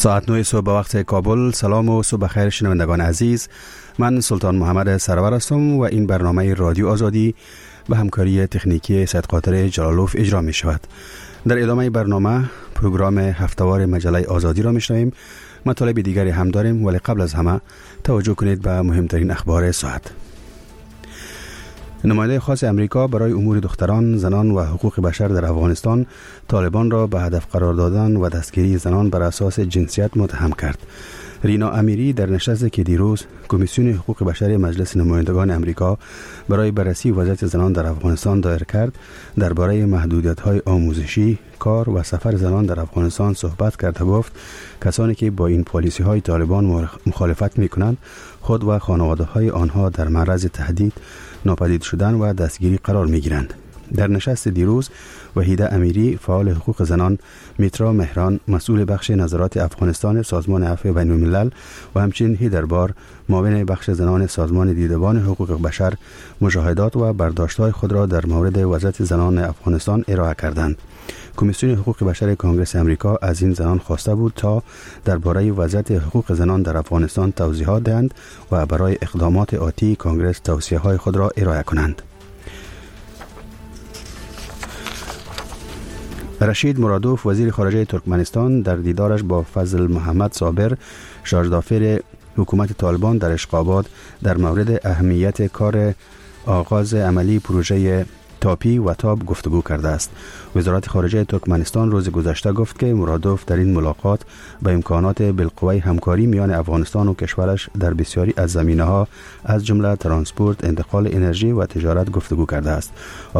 ساعت 9 صبح به وقت کابل. سلام و صبح خیر شنوندگان عزیز. من سلطان محمد سرور هستم و این برنامه رادیو آزادی به همکاری تکنیکی سید قاطر جلالوف اجرا می شود. در ادامه برنامه پروگرام هفتهوار مجله آزادی را می شنویم. مطالب دیگری هم داریم، ولی قبل از همه توجه کنید به مهمترین اخبار ساعت. نماینده خاص امریکا برای امور دختران، زنان و حقوق بشر در افغانستان طالبان را به هدف قرار دادن و دستگیری زنان بر اساس جنسیت متهم کرد. رینا امیری در نشستی که دیروز کمیسیون حقوق بشر مجلس نمایندگان امریکا برای بررسی وضعیت زنان در افغانستان دایر کرد، درباره محدودیت‌های آموزشی، کار و سفر زنان در افغانستان صحبت کرد و گفت کسانی که با این پالیسی‌های طالبان مخالفت می‌کنند خود و خانواده‌های آنها در معرض تهدید، ناپدید شدن و دستگیری قرار می‌گیرند. در نشست دیروز وحیده امیری فعال حقوق زنان، میترا مهران مسئول بخش نظارات افغانستان سازمان عفو بین‌الملل و همچنین هیدربار معاون بخش زنان سازمان دیدبان حقوق بشر مشاهدات و برداشت‌های خود را در مورد وضعیت زنان افغانستان ارائه کردند. کمیسیون حقوق بشر کنگره امریکا از این زنان خواسته بود تا درباره وضعیت حقوق زنان در افغانستان توضیحات دهند و برای اقدامات آتی کنگره توصیه‌های خود را ارائه کنند. رشید مرادوف وزیر خارجه ترکمنستان در دیدارش با فضل محمد صابر شارژدافر حکومت طالبان در اشقاباد در مورد اهمیت کار آغاز عملی پروژه تاپی و تاب گفتگو کرده است. وزارت خارجه ترکمنستان روز گذشته گفت که مرادوف در این ملاقات به امکانات بالقوه همکاری میان افغانستان و کشورش در بسیاری از زمینه‌ها از جمله ترانسپورت، انتقال انرژی و تجارت گفتگو کرده است.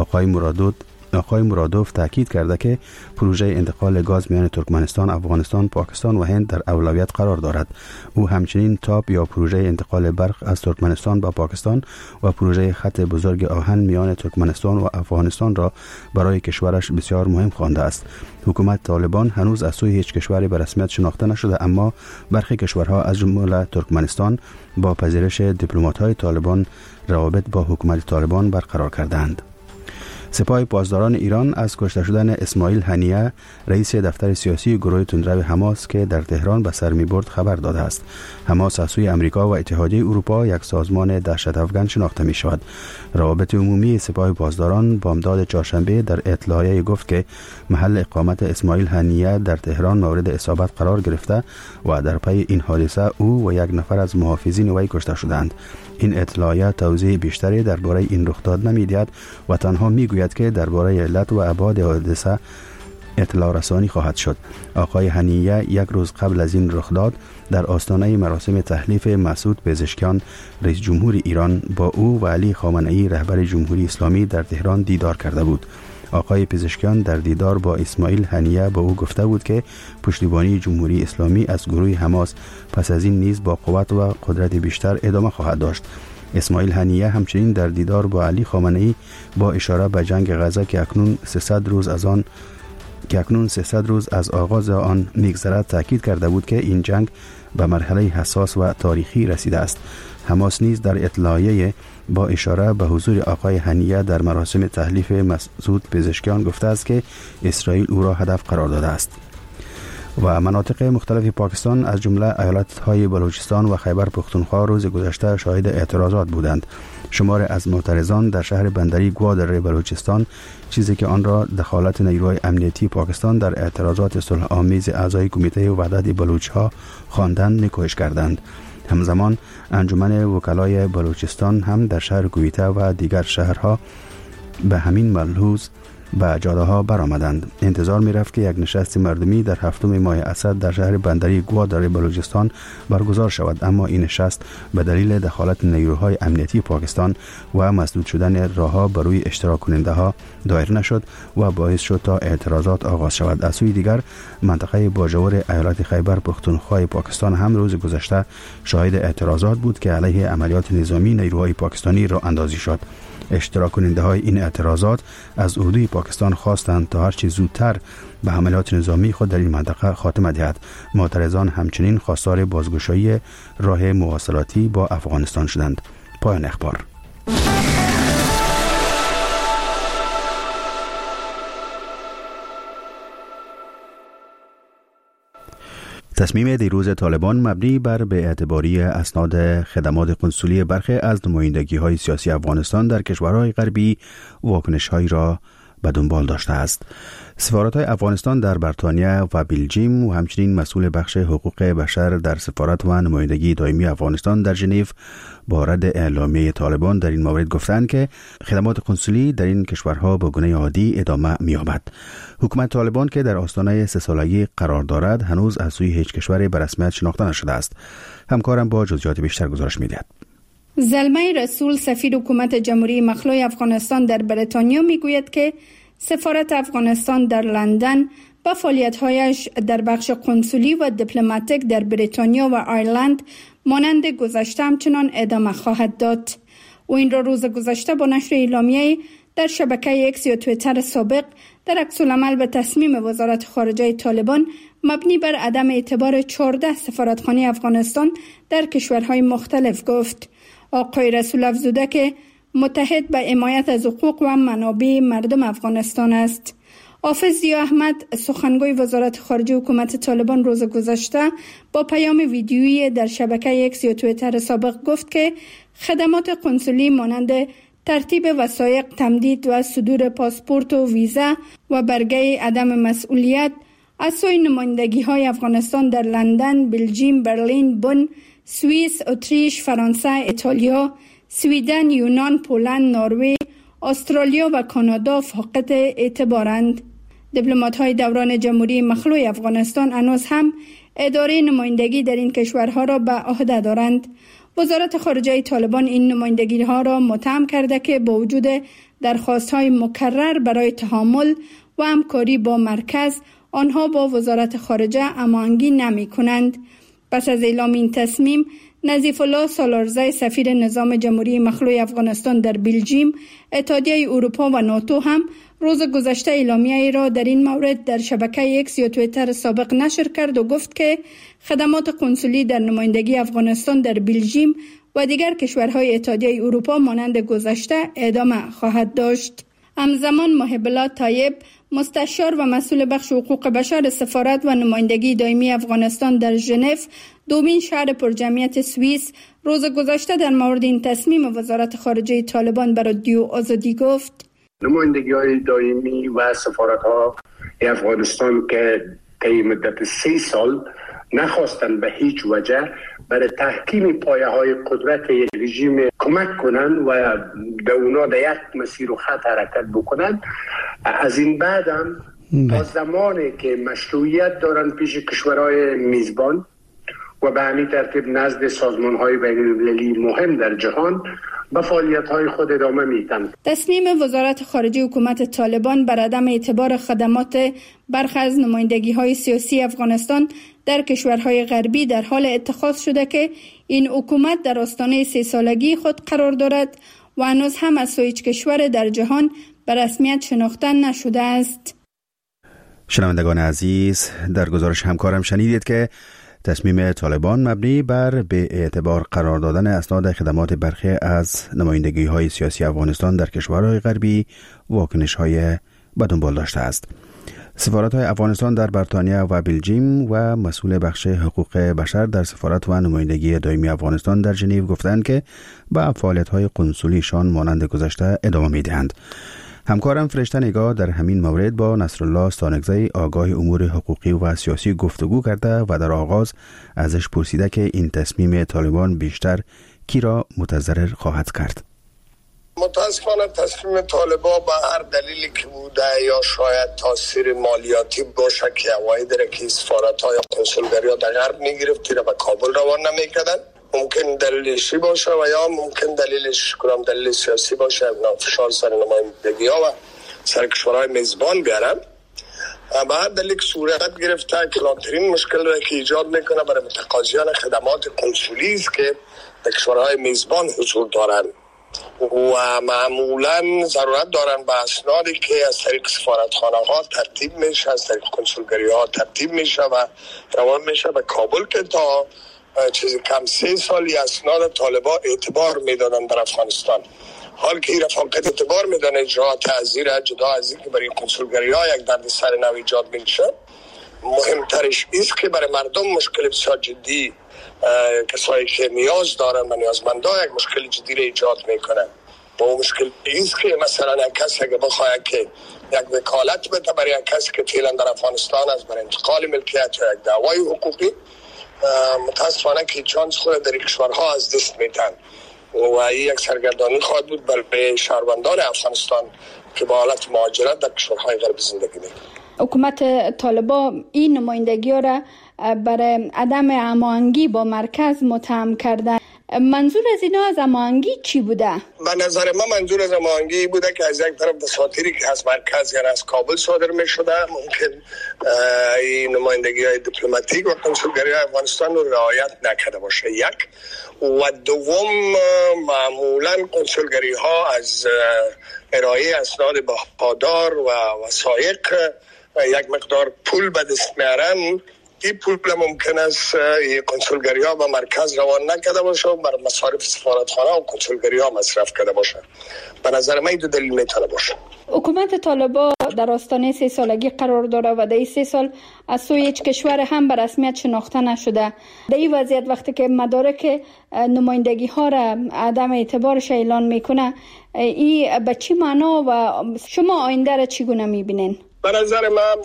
آقای مرادوف تاکید کرده که پروژه انتقال گاز میان ترکمنستان، افغانستان، پاکستان و هند در اولویت قرار دارد. او همچنین تاپ یا پروژه انتقال برق از ترکمنستان به پاکستان و پروژه خط بزرگ آهن میان ترکمنستان و افغانستان را برای کشورش بسیار مهم خوانده است. حکومت طالبان هنوز از سوی هیچ کشوری به رسمیت شناخته نشده، اما برخی کشورها از جمله ترکمنستان با پذیرش دیپلمات‌های طالبان روابط با حکومت طالبان برقرار کردند. سپاه پاسداران ایران از کشته شدن اسماعیل هنیه رئیس دفتر سیاسی گروه تندرو حماس که در تهران به سر می‌برد خبر داده است. حماس از سوی امریکا و اتحادیه اروپا یک سازمان دهشت افکن شناخته می‌شود. روابط عمومی سپاه پاسداران بامداد چهارشنبه در اطلاعیه گفت که محل اقامت اسماعیل هنیه در تهران مورد اصابت قرار گرفته و در پی این حادثه او و یک نفر از محافظین وی کشته شدند. این اطلاعیه توضیح بیشتری درباره این رخداد نمی‌دهد و تنها می‌گوید که درباره علت و ابعاد حادثه اطلاع رسانی خواهد شد. آقای هنیه یک روز قبل از این رخداد در آستانه مراسم تحلیف مسعود پزشکیان رئیس جمهور ایران با او و علی خامنه‌ای رهبر جمهوری اسلامی در تهران دیدار کرده بود. آقای پزشکیان در دیدار با اسماعیل هنیه با او گفته بود که پشتیبانی جمهوری اسلامی از گروه حماس پس از این نیز با قوت و قدرت بیشتر ادامه خواهد داشت. اسماعیل هنیه همچنین در دیدار با علی خامنه‌ای با اشاره به جنگ غزه که اکنون 300 روز از آغاز آن می‌گذرد تاکید کرده بود که این جنگ به مرحله حساس و تاریخی رسیده است. حماس نیز در اطلاعیه با اشاره به حضور آقای هنیه در مراسم تحلیف مسعود پزشکیان گفته است که اسرائیل او را هدف قرار داده است. و مناطق مختلف پاکستان از جمله ایالت‌های بلوچستان و خیبر پختونخوا روز گذشته شاهد اعتراضات بودند. شمار از معترضان در شهر بندری گوادر بلوچستان، چیزی که آن را دخالت نیروهای امنیتی پاکستان در اعتراضات صلح آمیز اعضای کمیته وحدت بلوچ‌ها خواندند، نکوهش کردند. همزمان انجمن وکلای بلوچستان هم در شهر کویته و دیگر شهرها به همین ملحوظ به جاده ها برآمدند. انتظار می رفت که یک نشست مردمی در هفتم ماه اسد در شهر بندری گوادر بلوچستان برگزار شود، اما این نشست به دلیل دخالت نیروهای امنیتی پاکستان و مسدود شدن راهها بر روی اشتراک کننده ها دایر نشد و باعث شد تا اعتراضات آغاز شود. از سوی دیگر منطقه باجور ایالت خیبر پختونخوا پاکستان هم روز گذشته شاهد اعتراضات بود که علیه عملیات نظامی نیروهای پاکستانی راه اندازی شد. اشتراک کننده های این اعتراضات از اردوی پاکستان خواستند تا هرچی زودتر به عملیات نظامی خود در این منطقه خاتمه دهد. معترضان همچنین خواستار بازگشایی راه مواصلاتی با افغانستان شدند. پایان اخبار. تصمیم دیروز طالبان مبنی بر به اعتباری اسناد خدمات قنسولی برخی از نمایندگی‌های سیاسی افغانستان در کشورهای غربی واکنش‌هایی را به دنبال داشته است. سفارت‌های افغانستان در بریتانیا و بلژیم و همچنین مسئول بخش حقوق بشر در سفارت و نمایندگی دائمی افغانستان در ژنو با رد اعلامیه طالبان در این مورد گفتند که خدمات قنسولی در این کشورها به گونه عادی ادامه می‌یابد. حکومت طالبان که در آستانه 3 سالگی قرار دارد هنوز از سوی هیچ کشوری به رسمیت شناخته نشده است. همکارم با جزئیات بیشتر گزارش می‌دهد. زلمه رسول سفیر حکومت جمهوری مخلوع افغانستان در بریتانیا میگوید که سفارت افغانستان در لندن با فعالیت‌هایش در بخش قنسولی و دیپلماتیک در بریتانیا و آیرلند مانند گذشته همچنان ادامه خواهد داد. او این را روز گذشته با نشر اعلامیه‌ای در شبکه اکس یا توییتر سابق در عکس‌العمل به تصمیم وزارت خارجه طالبان مبنی بر عدم اعتبار 14 سفارتخانه افغانستان در کشورهای مختلف گفت. آقای رسول افزوده که متحد به حمایت از حقوق و منابع مردم افغانستان است. حافظ ضیا احمد سخنگوی وزارت خارجه حکومت طالبان روز گذشته با پیام ویدیویی در شبکه اکس یا توییتر سابق گفت که خدمات قنسولی مانند ترتیب وثایق، تمدید و صدور پاسپورت و ویزا و برگه عدم مسئولیت از سوی نمایندگی‌های افغانستان در لندن، بلژیم، برلین، بن، سوئیس، اتریش، فرانسه، ایتالیا، سویدن، یونان، پولند، نروژ، استرالیا و کانادا فاقد اعتبارند. دیپلمات‌های دوران جمهوری مخلوع افغانستان هنوز هم اداره نمایندگی در این کشورها را به عهده دارند. وزارت خارجه طالبان این نمایندگی‌ها را متهم کرده که با وجود درخواست‌های مکرر برای تعامل و همکاری با مرکز، آنها با وزارت خارجه هماهنگی نمی‌کنند. پس از اعلام این تصمیم، نظیف الله سالارزی سفیر نظام جمهوری مخلوع افغانستان در بلژیم، اتحادیه اروپا و ناتو هم روز گذشته اعلامیه‌ای را در این مورد در شبکه اکس یا توییتر سابق نشر کرد و گفت که خدمات قنسولی در نمایندگی افغانستان در بلژیم و دیگر کشورهای اتحادیه اروپا مانند گذشته ادامه خواهد داشت. همزمان محب الله طیب مستشار و مسئول بخش حقوق بشر سفارت و نمایندگی دائمی افغانستان در ژنو، دومین شهر پرجمعیت سوئیس، روز گذشته در مورد این تصمیم وزارت خارجه طالبان بر رادیو آزادی گفت: نمایندگی‌های دائمی و سفارت‌ها افغانستان که طی مدت 3 سال نخواستند به هیچ وجه برای تحکیم پایه‌های قدرت یک رژیم کمک کنند و به اونا در یک مسیر و خط حرکت بکنند، از این بعد هم تا زمانی که مشروعیت دارند پیش کشورهای میزبان و به همین ترتیب نزد سازمان‌های بین‌المللی مهم در جهان به فعالیت‌های خود ادامه میدن. تصمیم وزارت خارجه حکومت طالبان بر عدم اعتبار خدمات برخی از نمایندگی‌های سیاسی افغانستان در کشورهای غربی در حال اتخاذ شده که این حکومت در آستانه 3 سالگی خود قرار دارد و هنوز هم از هیچ کشور در جهان به رسمیت شناخته نشده است. شنوندگان عزیز، در گزارش همکارم شنیدید که تصمیم طالبان مبنی بر به اعتبار قرار دادن اسناد خدمات برخی از نمایندگی‌های سیاسی افغانستان در کشورهای غربی واکنش‌های به دنبال داشته است. سفارت‌های افغانستان در بریتانیا و بلژیم و مسئول بخش حقوق بشر در سفارت و نمایندگی دائمی افغانستان در ژنو گفتند که به فعالیت‌های قنسولیشان مانند گذشته ادامه می‌دهند. همکارم فرشته نگاه در همین مورد با نصرالله ستانکزی آگاه امور حقوقی و سیاسی گفتگو کرده و در آغاز ازش پرسیده که این تصمیم طالبان بیشتر کی را متضرر خواهد کرد. متاسفانه تصمیم طالبان به هر دلیلی که بوده یا شاید تاثیر مالیاتی باشه که اوایل داره که سفارت‌های کنسولگری در غرب می‌گرفت را به کابل روان نمی‌کردن، ممکن دلیلشی باشه و یا ممکن دلیلش کنم دلیل سیاسی باشه، فشار سر نمایندگی‌ها و سر کشورهای میزبان بیارن. به هر دلیل که صورت گرفته کلانترین مشکل را که ایجاد میکنه برای متقاضیان خدمات قنسولی است که در کشورهای میزبان حضور دارن و معمولا ضرورت دارن به اسنادی که از طریق سفارتخانه ها ترتیب میشه، از طریق کنسولگری ها ترتیب میشه و روان میشه به کابل که تا چیزی کم 3 سالی اسناد طالبان اعتبار میدادن در افغانستان. حال که این رفاقت اعتبار میدن اجرا تعذیر جدا از این که برای کنسولگری ها یک دردسر نو ایجاد میشه، مهمترش است که برای مردم مشکل بسیار جدی، کسایی که نیاز دارن و نیازمندان یک مشکل جدی را ایجاد میکنن. و اون مشکل است که مثلا یک کسی که بخواهد که یک وکالت بده برای یک کسی که فعلا در افغانستان است برای انتقال ملکیت یا یک دعوای حقوقی، متاسفانه که چانس خود در کشورها از دست میدن و این یک سرگردانی خواهد بود برای شهروندان افغانستان که با حالت مهاجرت در کشورهای غربی زندگی میکنند. حکومت طالبان این نمایندگی را برای عدم هماهنگی با مرکز متهم کرده. منظور از اینا از هماهنگی چی بوده؟ به نظر من منظور از هماهنگی بوده که از یک طرف دساتیری که از مرکز یا از کابل صادر می شده ممکن این نمایندگی های دیپلماتیک و کنسولگری افغانستان رو رعایت نکرده باشه، یک. و دوم معمولا کنسولگری ها از ارائه اسناد بهادار و وثایق یک مقدار پول به دست میارن. این پول ممکن است کنسولگری ها به مرکز روان نکرده باشه و بر مصارف سفارتخانه و کنسولگری ها مصرف کرده باشه. به نظر من این دو دلیل میتونه باشه. حکومت طالبان در آستانه 3 سالگی قرار داره و در این 3 سال از سوی هیچ کشور هم به رسمیت شناخته نشده. در این وضعیت وقتی که مدارک نمایندگی ها را عدم اعتبارش اعلان میکنه، این به چی معنا و شما آینده را چگونه میبینین؟ به نظر من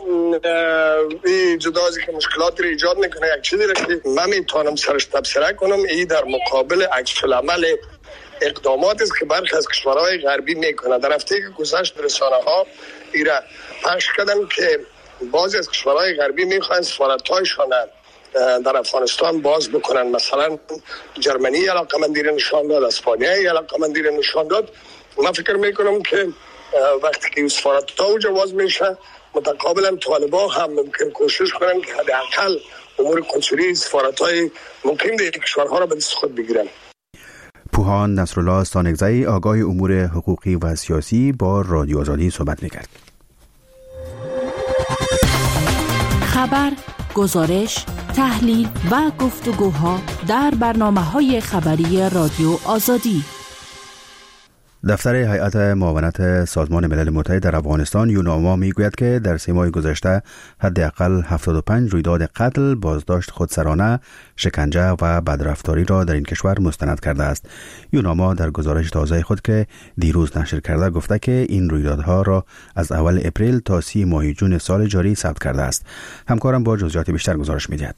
این جدا از که مشکلات رو ایجاد میکنه، یک چیزی را که من میتونم سرش تبصره کنم، این در مقابل عکس العمل اقدامات است که برخی از کشورهای غربی میکنه. در هفته که گذشت رسانه ها ایران پخش کردن که بعضی از کشورهای غربی میخوان سفارت‌هایشان در افغانستان باز بکنن. مثلا جرمنی علاقه‌مندی نشان داد، اسپانیا علاقه‌مندی نشان داد. من فکر میکنم که وقتی که سفارت‌ها اوجا باز میشه، متقابلا طالبان هم ممکن کوشش کنن که حداقل امور کنسولی سفارت‌های ممکن در کشورها را به دست خود بگیرن. پوهان نصرالله سانگزئی آگاه امور حقوقی و سیاسی با رادیو آزادی صحبت میکرد. خبر، گزارش، تحلیل و گفتگوها در برنامه‌های خبری رادیو آزادی. دفتر هیئت معاونت سازمان ملل متحد در افغانستان یوناما میگوید که در 3 ماه گذشته حداقل 75 رویداد قتل، بازداشت خودسرانه، شکنجه و بدرفتاری را در این کشور مستند کرده است. یوناما در گزارش تازه خود که دیروز نشر کرده گفته که این رویدادها را از اول اپریل تا 30 ماه جون سال جاری ثبت کرده است. همکارم با جزئیات بیشتر گزارش می‌دهد.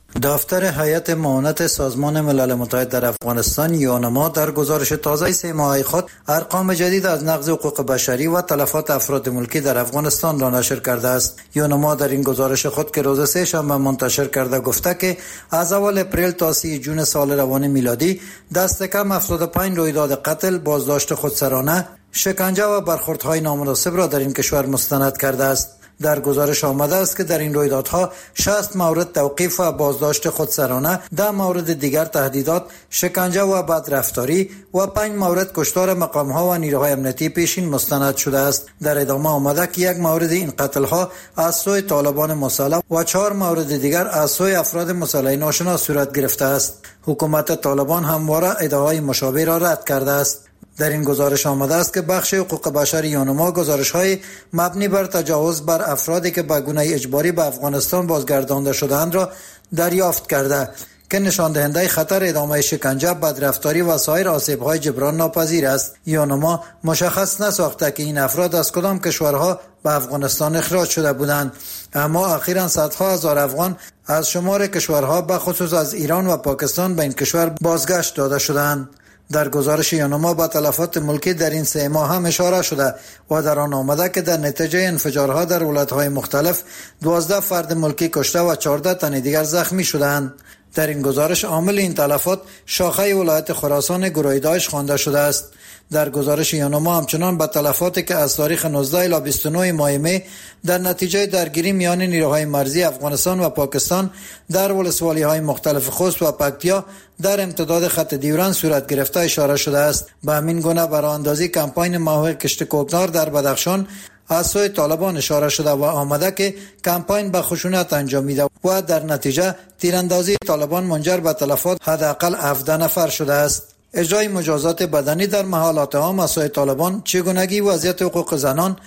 دفتر هیئت معاونت سازمان ملل متحد در افغانستان یوناما در گزارش تازه 3 ماهه خود ارقام جدید از نقض حقوق بشری و تلفات افراد ملکی در افغانستان را نشر کرده است. یوناما در این گزارش خود که روز 3 شنبه منتشر کرده گفته که از اول اپریل تا 30 جون سال روان میلادی دست کم 75 رویداد قتل، بازداشت خودسرانه، شکنجه و برخوردهای نامناسب را در این کشور مستند کرده است. در گزارش آمده است که در این رویدادها 60 مورد توقیف و بازداشت خودسرانه، 10 مورد دیگر تهدیدات، شکنجه و بدرفتاری و 5 مورد کشتار مقام‌ها و نیروهای امنیتی پیشین مستند شده است. در ادامه آمده که 1 مورد این قتل‌ها از سوی طالبان مسلح و 4 مورد دیگر از سوی افراد مسلح ناشناس صورت گرفته است. حکومت طالبان همواره ادعاهای مشابه را رد کرده است. در این گزارش آمده است که بخش حقوق بشر یوناما گزارش‌های مبنی بر تجاوز بر افرادی که به گونه اجباری به افغانستان بازگردانده شده‌اند را دریافت کرده که نشان دهنده خطر ادامه شکنجه، بدرفتاری و سایر آسیب‌های جبران ناپذیر است. یوناما مشخص نساخته که این افراد از کدام کشورها به افغانستان اخراج شده بودند، اما اخیراً صدها هزار افغان از شمار کشورها به خصوص از ایران و پاکستان به این کشور بازگشت داده شدند. در گزارش یوناما به تلفات ملکی در این 3 ماه هم اشاره شده و در آن آمده که در نتیجه انفجارها در ولایت‌های مختلف 12 فرد ملکی کشته و 14 تن دیگر زخمی شدند. در این گزارش عامل این تلفات شاخه ولایت خراسان گروه داعش خوانده شده است. در گزارش یوناما همچنان به تلفاتی که از تاریخ 19 الی 29 ماه می در نتیجه درگیری میان نیروهای مرزی افغانستان و پاکستان در ولسوالی‌های مختلف خوست و پکتیا در امتداد خط دیوران صورت گرفته اشاره شده است. به همین گونه براندازی کمپاین محو کشت کوکنار در بدخشان از سوی طالبان اشاره شده و آمده که کمپاین به خشونت انجامیده و در نتیجه تیراندازی طالبان منجر به تلفات حداقل 17 نفر شده است. اجرای مجازات بدنی در محلات عام از سوی طالبان، چگونگی وضعیت حقوق زنان،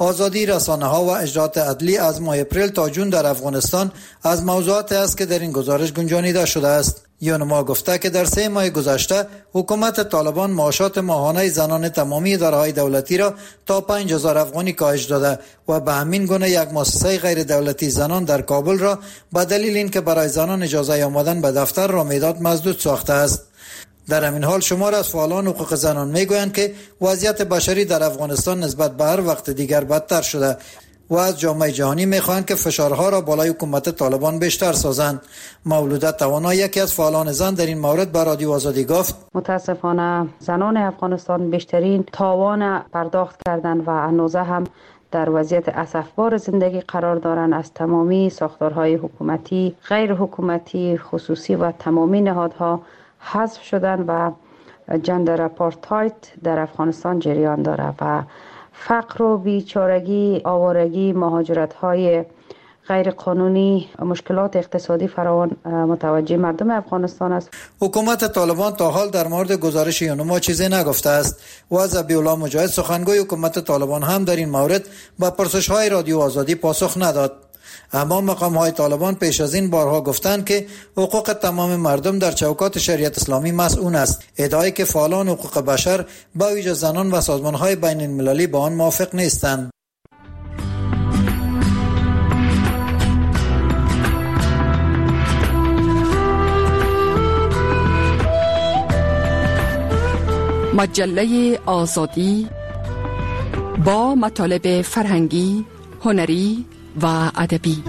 آزادی رسانه‌ها و اجراءات عدلی از ماه اپریل تا جون در افغانستان از موضوعاتی است که در این گزارش گنجانیده شده است. یونما گفته که در 3 ماه گذشته حکومت طالبان معاشات ماهانه زنان تمامی اداره‌های دولتی را تا 5000 افغانی کاهش داده و به همین گونه یک مؤسسه غیر دولتی زنان در کابل را به دلیل اینکه برای زنان اجازه آمدن به دفتر را میداد مسدود ساخته است. در همین حال شمار از فعالان حقوق زنان میگویند که وضعیت بشری در افغانستان نسبت به هر وقت دیگر بدتر شده و از جامعه جهانی میخواهند که فشارها را بالای حکومت طالبان بیشتر سازند. مولوده توانا یکی از فعالان زن در این مورد به رادیو آزادی گفت: متاسفانه زنان افغانستان بیشترین تاوان پرداخت کردند و هنوز هم در وضعیت اسفبار زندگی قرار دارند. از تمامی ساختارهای حکومتی، غیر حکومتی، خصوصی و تمامی نهادها حذف شدن و جندر اپارتاید در افغانستان جریان داره و فقر و بیچارگی، آوارگی، مهاجرت‌های غیر قانونی، مشکلات اقتصادی فراوان متوجه مردم افغانستان است. حکومت طالبان تا حال در مورد گزارش یونما چیزی نگفته است و ذبیح‌الله مجاهد سخنگوی حکومت طالبان هم در این مورد به پرسش‌های رادیو آزادی پاسخ نداد. اما مقام‌های طالبان پیش از این بارها گفتند که حقوق تمام مردم در چوکات شریعت اسلامی مسئول است. ادعایی که فعالان حقوق بشر با ویژه زنان و سازمان‌های بین‌المللی با آن موافق نیستند. مجله آزادی با مطالب فرهنگی، هنری و ادبی.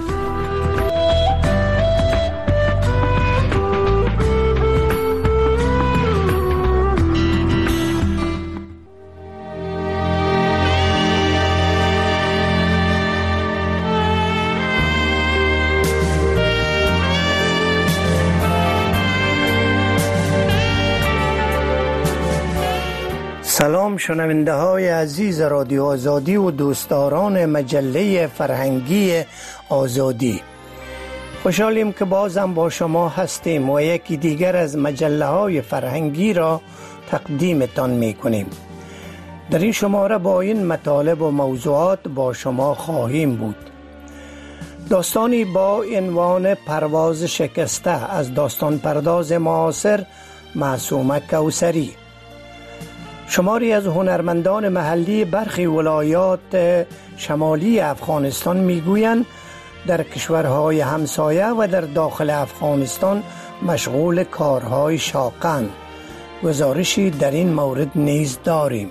سلام شنونده های عزیز رادیو آزادی و دوستداران مجله فرهنگی آزادی. خوشحالیم که بازم با شما هستیم و یکی دیگر از مجله های فرهنگی را تقدیمتان می کنیم. در این شماره با این مطالب و موضوعات با شما خواهیم بود. داستانی با عنوان پرواز شکسته از داستان پرداز معاصر معصومه کوثری. شماری از هنرمندان محلی برخی ولایات شمالی افغانستان میگویند در کشورهای همسایه و در داخل افغانستان مشغول کارهای شاقند. گزارشی در این مورد نیز داریم.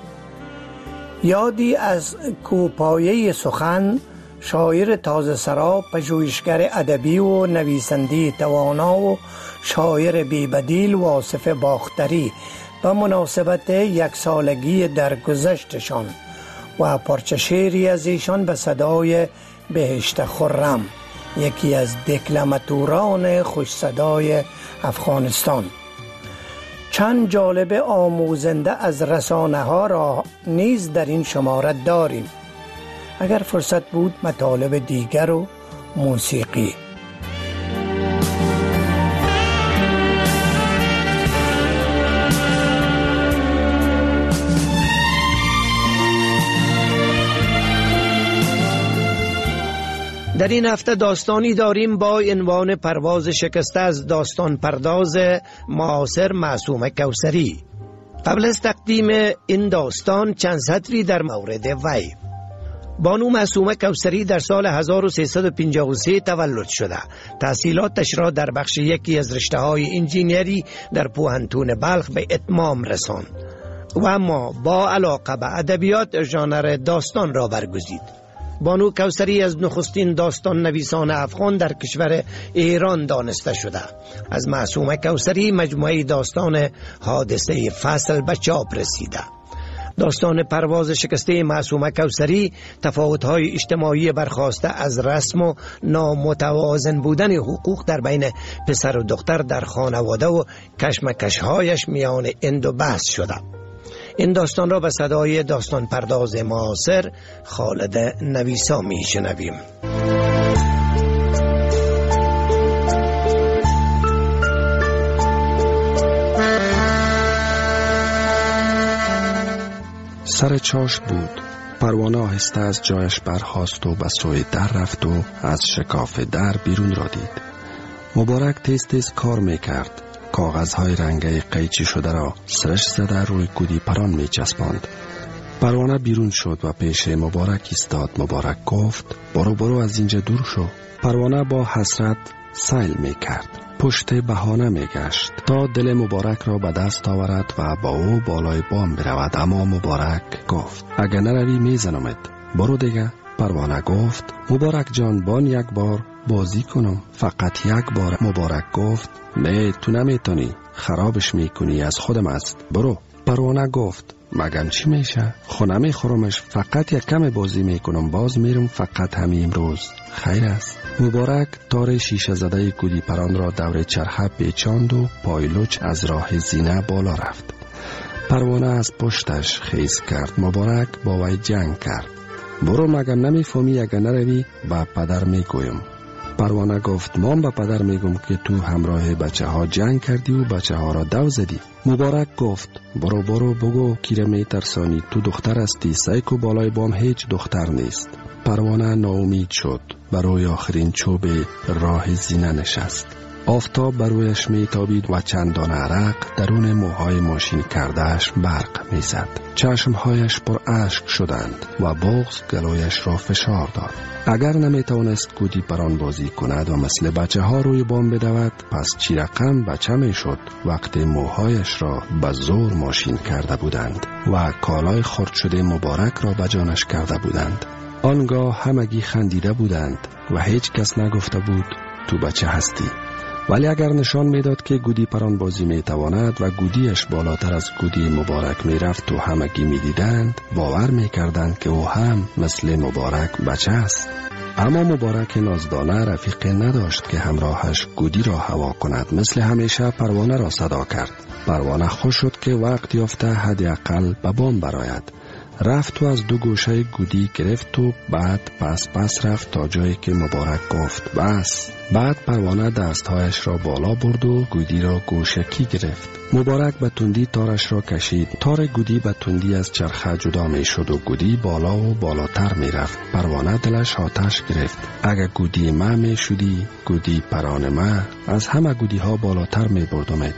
یادی از کوپایه سخن، شاعر تازه سرا، پژوهشگر ادبی و نویسنده توانا و شاعر بی‌بدیل واصف باختری به مناسبت 1 سالگی درگذشتشان و پارچه شعری از ایشان به صدای بهشت خرم، یکی از دکلماتوران خوش صدای افغانستان. چند جالب آموزنده از رسانه ها را نیز در این شماره داریم. اگر فرصت بود مطالب دیگر و موسیقی. در این هفته داستانی داریم با عنوان پرواز شکسته از داستان پرداز معاصر معصومه کوثری. قبل از تقدیم این داستان چند سطری در مورد وی. بانو معصومه کوثری در سال 1353 تولد شده. تحصیلاتش را در بخش یکی از رشته‌های انجینری در پوهنتون بلخ به اتمام رساند و اما با علاقه به ادبیات ژانر داستان را برگزید. بانو کوثری از نخستین داستان نویسان افغان در کشور ایران دانسته شده. از معصومه کوثری مجموعه داستان حادثه فصل به چاپ رسیده. داستان پرواز شکسته معصومه کوثری تفاوت‌های اجتماعی برخاسته از رسم و نامتوازن بودن حقوق در بین پسر و دختر در خانواده و کشمکش‌هایش میان اند و بحث شده. این داستان را به صدای داستان پرداز معاصر خالد نویسا می شنویم. سر چاش بود پروانه آهسته از جایش برخاست و به سوی در رفت و از شکاف در بیرون را دید. مبارک تیز تیز کار میکرد. کاغذهای رنگی قیچی شده را سرش زده روی گودی پران میچسباند. پروانه بیرون شد و پیش مبارک ایستاد. مبارک گفت برو از اینجا دور شو. پروانه با حسرت سیل میکرد. پشت بهانه میگشت تا دل مبارک را به دست آورد و با او بالای بام برود، اما مبارک گفت اگر نروی میزنمت، برو دیگه. پروانه گفت مبارک جان بان یک بار بازی کنم، فقط یک بار. مبارک گفت نه تو نمیتونی، خرابش میکنی، از خودم است، برو. پروانه گفت مگم چی میشه؟ خونه میخورمش، فقط یک کم بازی میکنم، باز میرم، فقط همین امروز، خیر است. مبارک تار شیشه زده گودی پران را دور چرخه پیچاند و پایلوچ از راه زینه بالا رفت. پروانه از پشتش خیز کرد. مبارک با وی جنگ کرد. برو مگم نمیفهمی اگر نروی با پدر میگویم. پروانه گفت من با پدر میگم که تو همراه بچه ها جنگ کردی و بچه ها را دو زدی. مبارک گفت برو بگو کیره میترسانی، تو دختر هستی، سیک و بالای بام هیچ دختر نیست. پروانه ناامید شد. برای آخرین چوب راه زینه نشست. آفتاب برویش میتابید و چندان عرق درون موهای ماشین کردهش برق میزد. چشمهایش پر اشک شدند و بغض گلویش را فشار داد. اگر نمیتوانست گودی پران بازی کند و مثل بچه ها روی بام بدود، پس چی رقم بچه میشد وقتی موهایش را به زور ماشین کرده بودند و کالای خرد شده مبارک را به جانش کرده بودند. آنگاه همگی خندیده بودند و هیچ کس نگفته بود تو بچه هستی. ولی اگر نشان میداد که گودی پران بازی میتواند و گودیش بالاتر از گودی مبارک میرفت و همگی میدیدند، باور میکردند که او هم مثل مبارک بچه است. اما مبارک نازدانه رفیقی نداشت که همراهش گودی را هوا کند. مثل همیشه پروانه را صدا کرد. پروانه خوش شد که وقت یافته حداقل به بام براید. رفت و از دو گوشه گودی گرفت و بعد پس رفت تا جایی که مبارک گفت بس. بعد پروانه دستهایش را بالا برد و گودی را گوشکی گرفت. مبارک به تندی تارش را کشید. تار گودی به تندی از چرخه جدا می شد و گودی بالا و بالاتر می رفت. پروانه دلش آتش گرفت. اگر گودی ما می شدی، گودی پران ما، از همه گودی ها بالاتر می بردمت.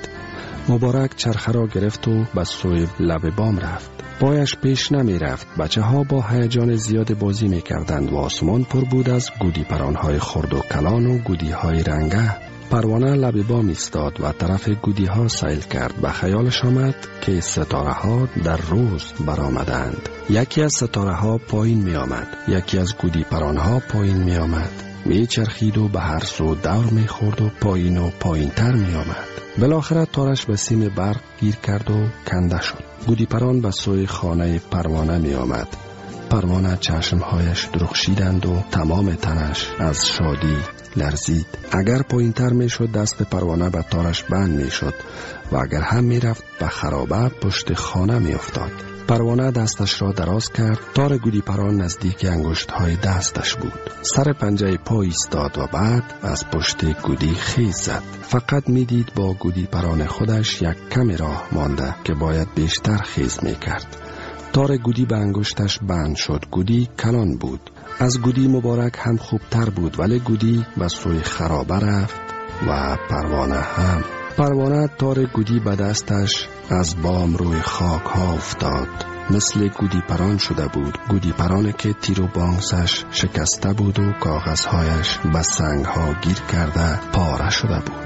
مبارک چرخه را گرفت و به سوی لب بام رفت. پایش پیش نمی رفت. بچه ها با هیجان زیاد بازی می کردند و آسمان پر بود از گودی پرانهای خرد و کلان و گودی های رنگه. پروانه لب بام ایستاد و طرف گودی ها سیل کرد. به خیالش آمد که ستاره ها در روز برآمدند. یکی از ستاره ها پایین می آمد، یکی از گودی پرانها پایین می آمد. می چرخید و به هر سو دور می خورد و پایین تر می آمد. بالاخره تارش به سیم برق گیر کرد و کنده شد. گودی پران به سوی خانه پروانه می آمد. پروانه چشمهایش درخشیدند و تمام تنش از شادی لرزید. اگر پایین تر می شد دست پروانه به تارش بند می شد و اگر هم می رفت به خرابه پشت خانه می افتاد. پروانه دستش را دراز کرد. تار گودی پران نزدیک انگشت های دستش بود. سر پنجه پا ایستاد و بعد از پشت گودی خیز زد. فقط میدید با گودی پران خودش یک کمی راه مانده که باید بیشتر خیز میکرد. تار گودی به انگشتش بند شد. گودی کلان بود. از گودی مبارک هم خوبتر بود، ولی گودی به سوی خرابه رفت و پروانه هم. پروانه تار گودی به دستش از بام روی خاک ها افتاد. مثل گودی پران شده بود. گودی پرانه که تیر و بانسش شکسته بود و کاغذهایش به سنگ ها گیر کرده پاره شده بود.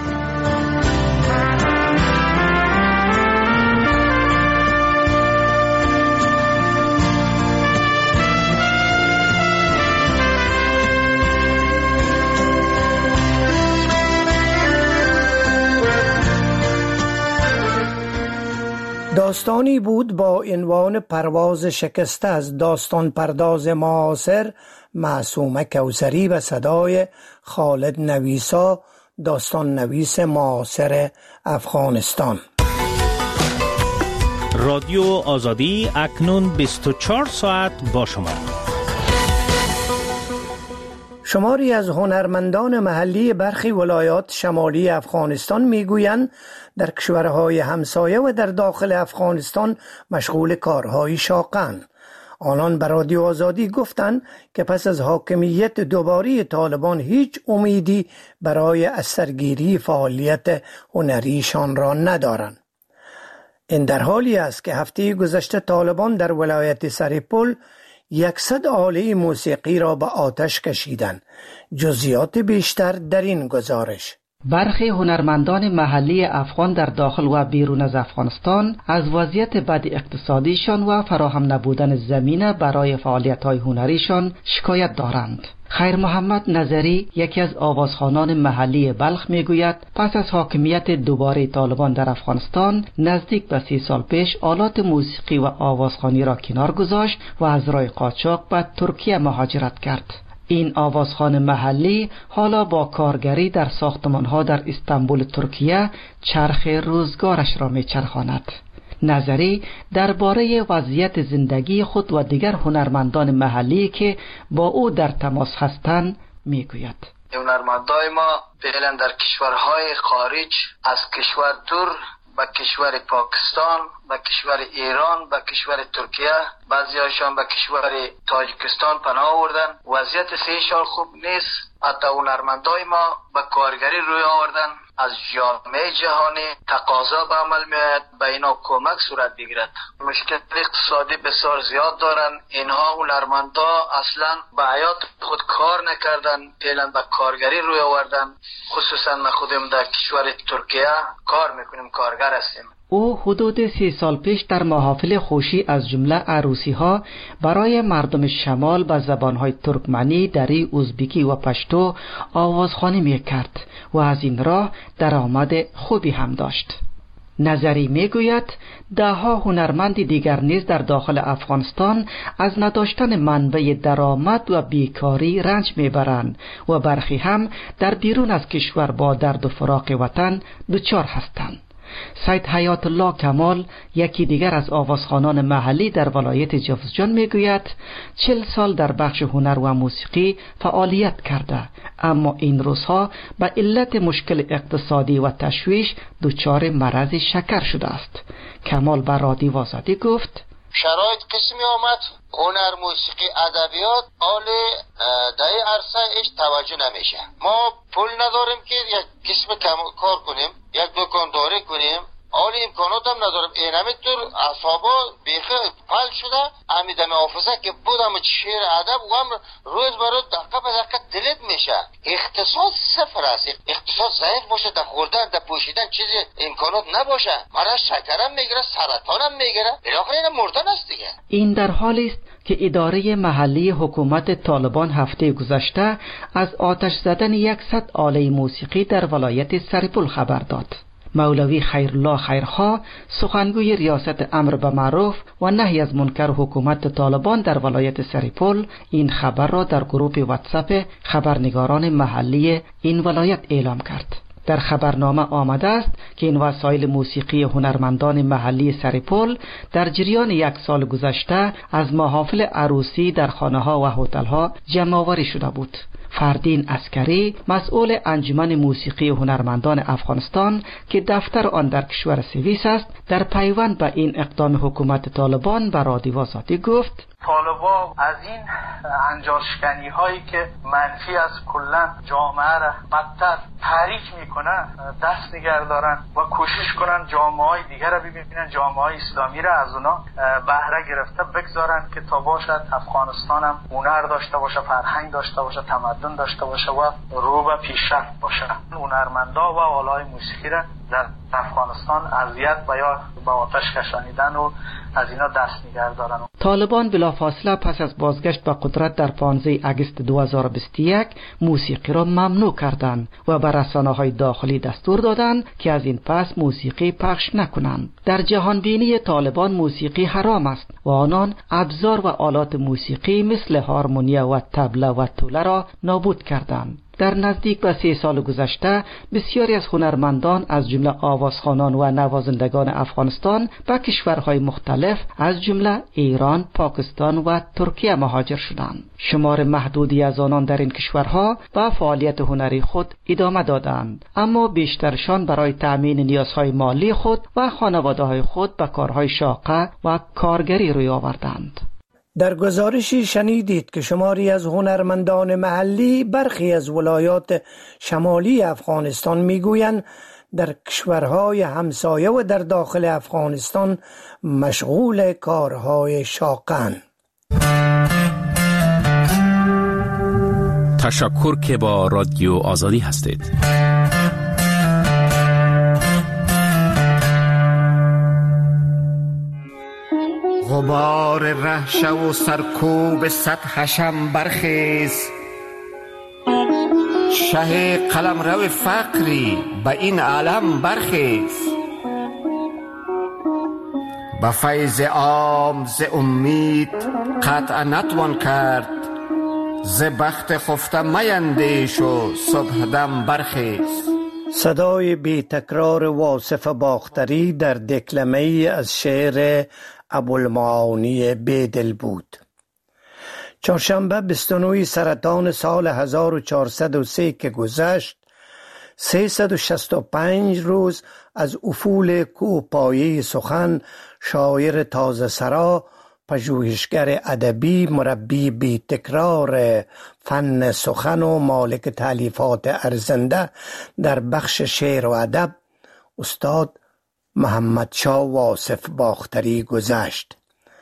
داستانی بود با عنوان پرواز شکسته از داستان پرداز معاصر معصومه کوثری و صدای خالد نویسا، داستان نویس معاصر افغانستان. رادیو آزادی اکنون 24 ساعت با شما. شماری از هنرمندان محلی برخی ولایات شمالی افغانستان میگویند در کشورهای همسایه و در داخل افغانستان مشغول کارهای شاقند. آنان به رادیو آزادی گفتند که پس از حاکمیت دوباره طالبان هیچ امیدی برای اثرگیری فعالیت هنریشان را ندارند. این در حالی است که هفته گذشته طالبان در ولایت سرپل 100 آله موسیقی را به آتش کشیدند. جزئیات بیشتر در این گزارش. برخی هنرمندان محلی افغان در داخل و بیرون از افغانستان از وضعیت بد اقتصادیشان و فراهم نبودن زمینه برای فعالیت‌های هنریشان شکایت دارند. خیر محمد نظری، یکی از آوازخوانان محلی بلخ، میگوید پس از حاکمیت دوباره طالبان در افغانستان نزدیک به 30 سال پیش آلات موسیقی و آوازخوانی را کنار گذاشت و از راه قاچاق به ترکیه مهاجرت کرد. این آوازخوان محلی حالا با کارگری در ساختمان‌ها در استانبول ترکیه چرخ روزگارش را میچرخاند. نظری درباره وضعیت زندگی خود و دیگر هنرمندان محلی که با او در تماس هستند میگوید: هنرمندای ما فعلا در کشورهای خارج، از کشور دور به کشور پاکستان، به کشور ایران، به کشور ترکیه، بعضی‌هاشان به کشور تاجیکستان پناه آوردن. وضعیت 3 سال خوب نیست. حتی هنرمندای ما به کارگری روی آوردن. از جامعه جهانی تقاضا به عمل میاد به اینا کمک صورت بگیرد. مشکل اقتصادی بسیار زیاد دارن. اینها هنرمندا اصلا به حیات خود کار نکردن، فعلا به کارگری روی آوردن. خصوصا ما خودم در کشور ترکیه کار میکنیم، کارگر هستیم. او حدود 30 سال پیش در محافل خوشی از جمله عروسی ها برای مردم شمال به زبانهای ترکمنی، دری، ازبکی و پشتو آوازخوانی میکرد و از این راه درآمد خوبی هم داشت. نظری میگوید دهها هنرمند دیگر نیز در داخل افغانستان از نداشتن منبع درآمد و بیکاری رنج میبرند و برخی هم در بیرون از کشور با درد و فراق وطن دچار هستند. سید حیات الله کمال، یکی دیگر از آوازخوانان محلی در ولایت جوزجان، میگوید 40 سال در بخش هنر و موسیقی فعالیت کرده، اما این روزها به علت مشکل اقتصادی و تشویش دچار مرض شکر شده است. کمال به رادیو آزادی گفت: شرایط قسمی آمد، هنر، موسیقی، ادبیات آله در عرصه ایش توجه نمیشه. ما پول نداریم که یک قسم کار کنیم، یک دکانداری کنیم، آل امکانات هم ندارم. این همینطور اصحابا بیخی پل شده. امیدم حافظه که بودم شعر ادب و هم روز برای دقیقه به دقیقه دلیت میشه. اقتصاد صفر است. اقتصاد ضعیف باشه، در خوردن در پوشیدن چیزی امکانات نباشه، مرا شکرم میگیره، سرطانم میگیره، بالاخره این مردن است دیگه. این در حالی است که اداره محلی حکومت طالبان هفته گذشته از آتش زدن 100 آله موسیقی در ولایت سرپل خبر داد. مولوی خیرالله خیرخواه، سخنگوی ریاست امر به معروف و نهی از منکر حکومت طالبان در ولایت سرپل، این خبر را در گروه واتساپ خبرنگاران محلی این ولایت اعلام کرد. در خبرنامه آمده است که این وسایل موسیقی هنرمندان محلی سرپل در جریان 1 سال گذشته از محافل عروسی در خانه‌ها و هتل‌ها جمع آوری شده بود. فردین عسکری، مسئول انجمن موسیقی هنرمندان افغانستان که دفتر آن در کشور سوئیس است، در پیوند به این اقدام حکومت طالبان به رادیو آزادی گفت: طالبان از این انجاشکنی هایی که منفی از کلا جامعه را بدتر تحریک میکنه دست نگه دارن و کوشش کنن جامعه های دیگر را ببینن، جامعه های اسلامی را از اونا بهره گرفته بگذارن که تا باشد افغانستان هم هنر داشته باشه، فرهنگ داشته باشه، تمدن داشته باشه و رو به پیشرفت باشه. هنرمندا و آلای موسیقی را در افغانستان اذیت و یا با آتش کشانیدن و از اینا دست نگه دارن. طالبان بلافاصله پس از بازگشت به قدرت در 15 اگست 2021 موسیقی را ممنوع کردند و به رسانه‌های داخلی دستور دادند که از این پس موسیقی پخش نکنند. در جهان بینی طالبان موسیقی حرام است و آنان ابزار و آلات موسیقی مثل هارمونیا و طبله و توله را نابود کردند. در نزدیک به 3 سال گذشته بسیاری از هنرمندان از جمله آوازخوانان و نوازندگان افغانستان به کشورهای مختلف از جمله ایران، پاکستان و ترکیه مهاجر شدند. شمار محدودی از آنان در این کشورها به فعالیت هنری خود ادامه دادند، اما بیشترشان برای تأمین نیازهای مالی خود و خانواده‌های خود به کارهای شاقه و کارگری روی آوردند. در گزارشی شنیدید که شماری از هنرمندان محلی برخی از ولایات شمالی افغانستان میگویند در کشورهای همسایه و در داخل افغانستان مشغول کارهای شاقند. تشکر که با رادیو آزادی هستید. غبار رهشه و سرکوب سطحشم برخیز، شه قلمرو فقری به این عالم برخیز. به فیض عام ز امید قطع نتوان کرد، ز بخت خفته میندیش و صبح دم برخیز. صدای بی تکرار واصف باختری در دکلمه‌ای از شعر ابوالمعانی بیدل بود. چهارشنبه 29 سرطان سال 1403 که گذشت، 365 روز از افول کوپایی سخن، شاعر تازه سرا، پژوهشگر ادبی، مربی بی تکرار فن سخن و مالک تالیفات ارزنده در بخش شعر و ادب، استاد محمدشاه واصف باختری گذشت.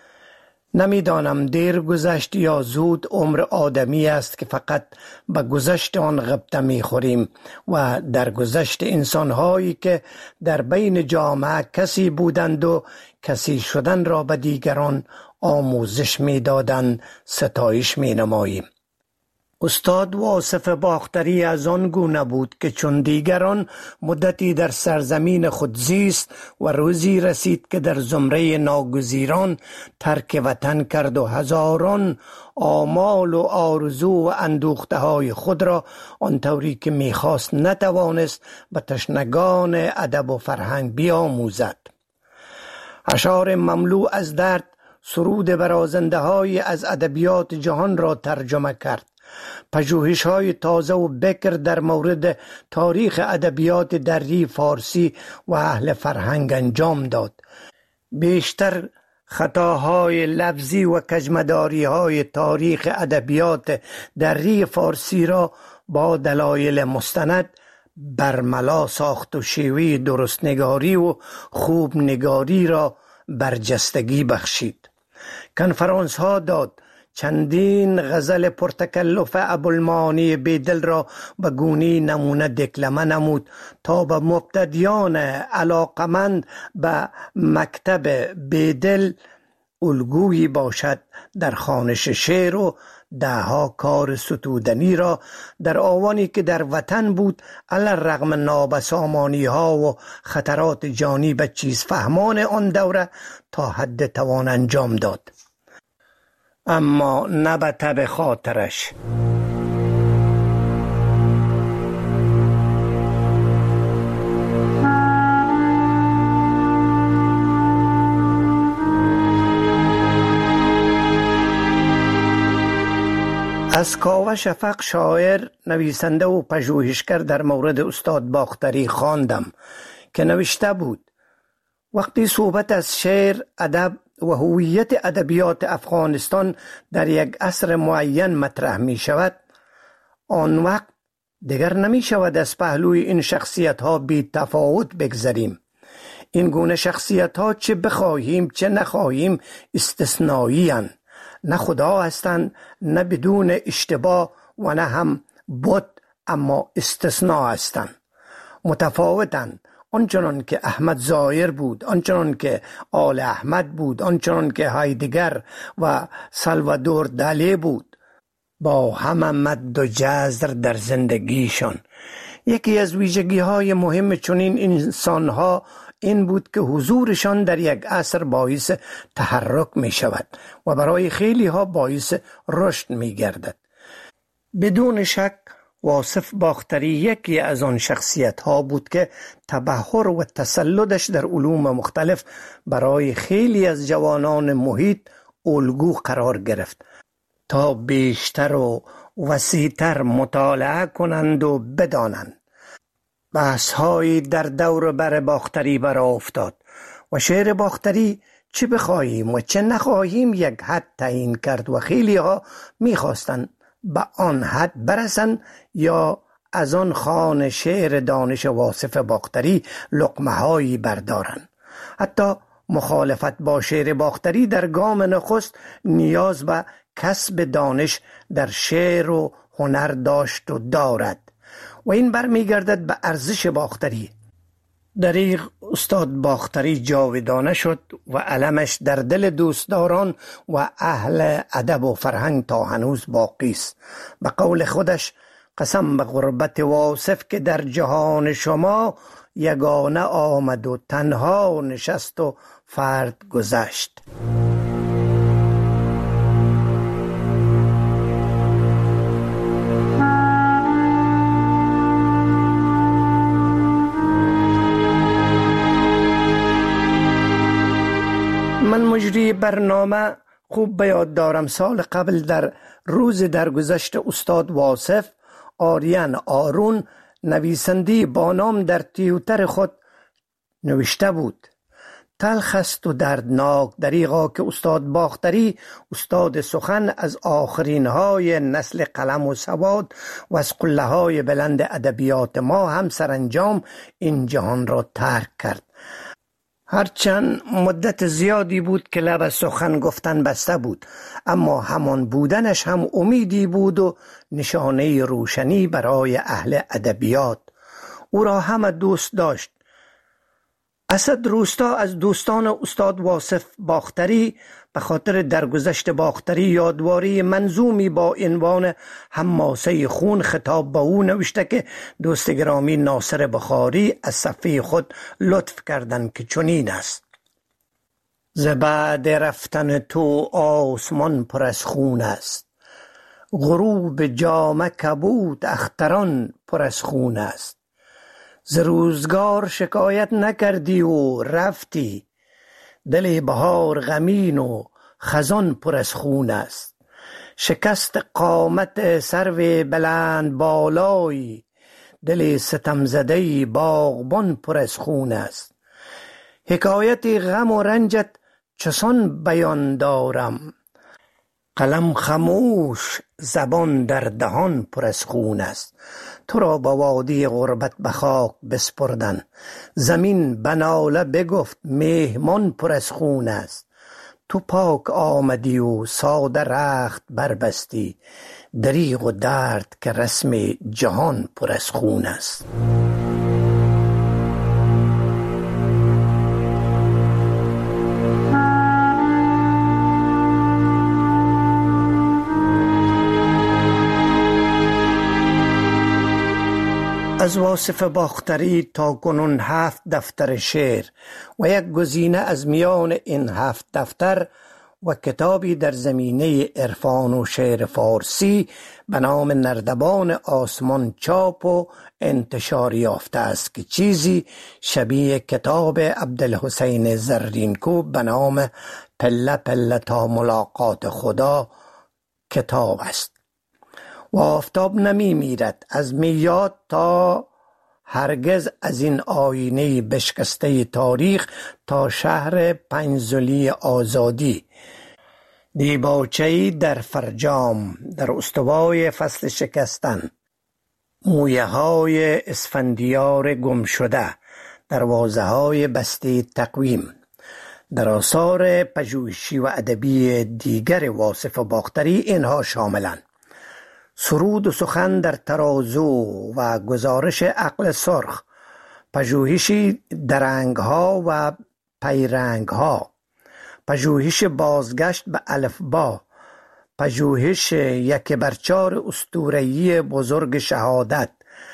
نمیدانم دیر گذشت یا زود. عمر آدمی است که فقط به گذشت آن غبطه میخوریم و در گذشت انسانهایی که در بین جامعه کسی بودند و کسی شدن را به دیگران آموزش میدادند ستایش مینماییم. استاد واصف باختری از آن گونه بود که چون دیگران مدتی در سرزمین خود زیست و روزی رسید که در زمره ناگزیران ترک وطن کرد و هزاران آمال و آرزو و اندوخته های خود را آنطوری که میخواست نتوانست به تشنگان ادب و فرهنگ بیاموزد. اشعار مملو از درد، سرود برازنده های از ادبیات جهان را ترجمه کرد. پژوهش‌های تازه و بکر در مورد تاریخ ادبیات دری فارسی و اهل فرهنگ انجام داد. بیشتر خطاهای لفظی و کجمداری‌های تاریخ ادبیات دری فارسی را با دلایل مستند برملا ساخت و شیوه درست نگاری و خوب نگاری را برجستگی بخشید. کنفرانس ها داد. چندین غزل پرتکلف ابوالمعانی بیدل را به گونی نمونه دکلمه نمود تا به مبتدیان علاقمند به مکتب بیدل الگویی باشد. در خوانش شعر و دهها کار ستودنی را در آوانی که در وطن بود علی الرغم نابسامانی ها و خطرات جانی به چیز فهمان آن دوره تا حد توان انجام داد، اما نه به تب خاطرش. از کاوه شفق، شاعر، نویسنده و پژوهشگر در مورد استاد باختری خواندم که نوشته بود: وقتی صحبت از شعر، ادب و هویت ادبیات افغانستان در یک عصر معین مطرح می شود، آن وقت دیگر نمی شود از پهلوی این شخصیت ها بی تفاوت بگذریم. این گونه شخصیت ها چه بخواهیم چه نخواهیم استثنایی هستند. نه خدا هستند، نه بدون اشتباه و نه هم بت، اما استثناء هستند. متفاوتند. آنچنان که احمد ظاهر بود، آنچنان که آل احمد بود، آنچنان که هایدگر و سالوادور دالی بود، با همه مد و جزر در زندگیشان. یکی از ویژگی های مهم چنین انسان ها این بود که حضورشان در یک عصر باعث تحرک می شود و برای خیلی ها باعث رشد می گردد. بدون شک واصف باختری یکی از آن شخصیت ها بود که تبحر و تسلطش در علوم مختلف برای خیلی از جوانان محیط الگو قرار گرفت تا بیشتر و وسیع‌تر مطالعه کنند و بدانند. بحث هایی در دور بر باختری برآ افتاد و شعر باختری چه بخواهیم و چه نخواهیم یک حد تعیین کرد و خیلی ها میخواستند به آن حد برسند یا از آن خوان شعر دانش واصف باختری لقمه هایی بردارند. حتی مخالفت با شعر باختری در گام نخست نیاز به کسب دانش در شعر و هنر داشت و دارد و این برمیگردد به ارزش باختری. دریغ استاد باختری جاودانه شد و علمش در دل دوستداران و اهل ادب و فرهنگ تا هنوز باقی است. به قول خودش قسم به غربت واصف که در جهان شما یگانه آمد و تنها نشست و فرد گذشت. من مجری برنامه خوب به یاد دارم سال قبل در روز درگذشت استاد واصف آریان آرون نویسنده با نام در توییتر خود نوشته بود: تلخ است و دردناک دریغا که استاد باختری استاد سخن از آخرین های نسل قلم و سواد و از قله های بلند ادبیات ما هم سرانجام این جهان را ترک کرد. هرچند مدت زیادی بود که لب سخن گفتن بسته بود، اما همان بودنش هم امیدی بود و نشانه روشنی برای اهل ادبیات. او را همه دوست داشت. اسد روستا از دوستان استاد واصف باختری به خاطر درگذشت باختری یادواری منظومی با عنوان حماسه خون خطاب به او نوشته که دوست گرامی ناصر بخاری از صفحه خود لطف کردند که چنین است: ز بعد رفتن تو آسمان پر از خون است، غروب جامه کبود اختران پر از خون است. ز روزگار شکایت نکردی و رفتی، دل بهار غمین و خزان پر از خون است. شکست قامت سرو بلند بالایی، دل ستم زده باغبان پر از خون است. حکایت غم و رنجت چسان بیان دارم، قلم خموش زبان در دهان پر از خون است. تو را با وادی غربت به خاک بسپردن، زمین بناله بگفت مهمان پر از خون است. تو پاک آمدی و ساده رخت بربستی، دریغ و درد که رسم جهان پر از خون است. از واصف باختری تا کنون 7 دفتر شعر و یک گزینه از میان این 7 دفتر و کتابی در زمینه عرفان و شعر فارسی به نام نردبان آسمان چاپ و انتشار یافته است که چیزی شبیه کتاب عبدالحسین زرینکوب به نام پله پله تا ملاقات خدا کتاب است. و آفتاب نمی میرد از میاد تا هرگز از این آینه بشکسته تاریخ تا شهر پنجزلی آزادی، دیباچه‌ای در فرجام در استوای فصل شکستن، مویه های اسفندیار گم شده، دروازه های بسته تقویم. در آثار پژوهشی و ادبی دیگر واصف باختری اینها شاملند: سرود و سخن در ترازو و گزارش عقل سرخ، پژوهشی درنگ ها و پیرنگ ها، پژوهش بازگشت به الفبا، پژوهش 1/4 اسطوره‌ای بزرگ شهادت،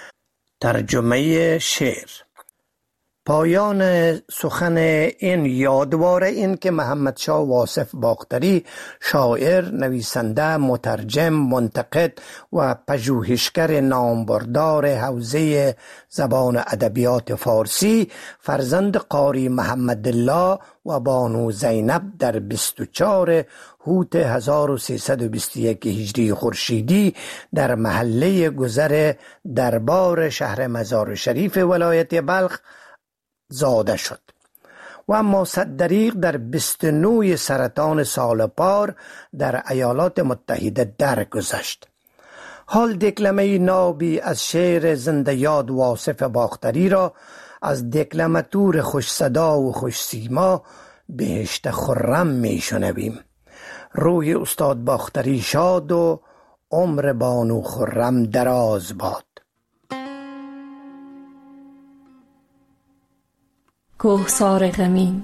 ترجمه شعر. پایان سخن این یادوار این که محمد شاه واصف باختری شاعر، نویسنده، مترجم، منتقد و پژوهشگر نامبردار حوزه زبان ادبیات فارسی، فرزند قاری محمد الله و بانو زینب در 24 هوت 1321 هجری خورشیدی در محله گذر دربار شهر مزار شریف ولایت بلخ زاده شد و اما صدریق در 29 سرطان سالپار در ایالات متحده درگذشت. حال دکلمه نابی از شعر زنده یاد واصف باختری را از دکلماتور خوش صدا و خوش سیما بهشت خرم می شنویم. روح استاد باختری شاد و عمر بانو خرم دراز باد. کوهسار غمین،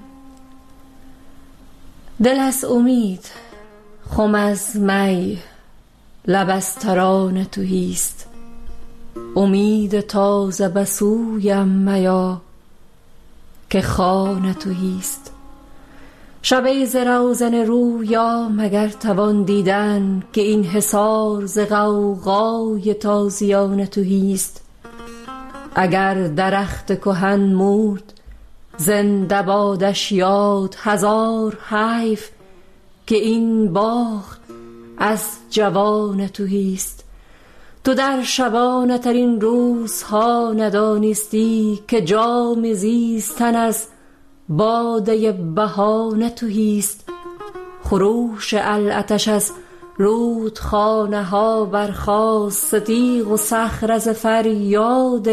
دل از امید، خم از می، لب از ترانه تویست. امید تازه بسویم میا که خانه تویست. شب ز روزن رویا مگر توان دیدن که این حصار ز غوغای تازیانه تویست. اگر درخت کهن مرد زنده بادش یاد، هزار حیف که این باغ از جوان تویست. تو در شبانه ترین روزها ندانستی که جام زیستن از باده بهانه تویست. خروش العطش از رودخانه ها برخاست، تیغ و صخره ز فریاد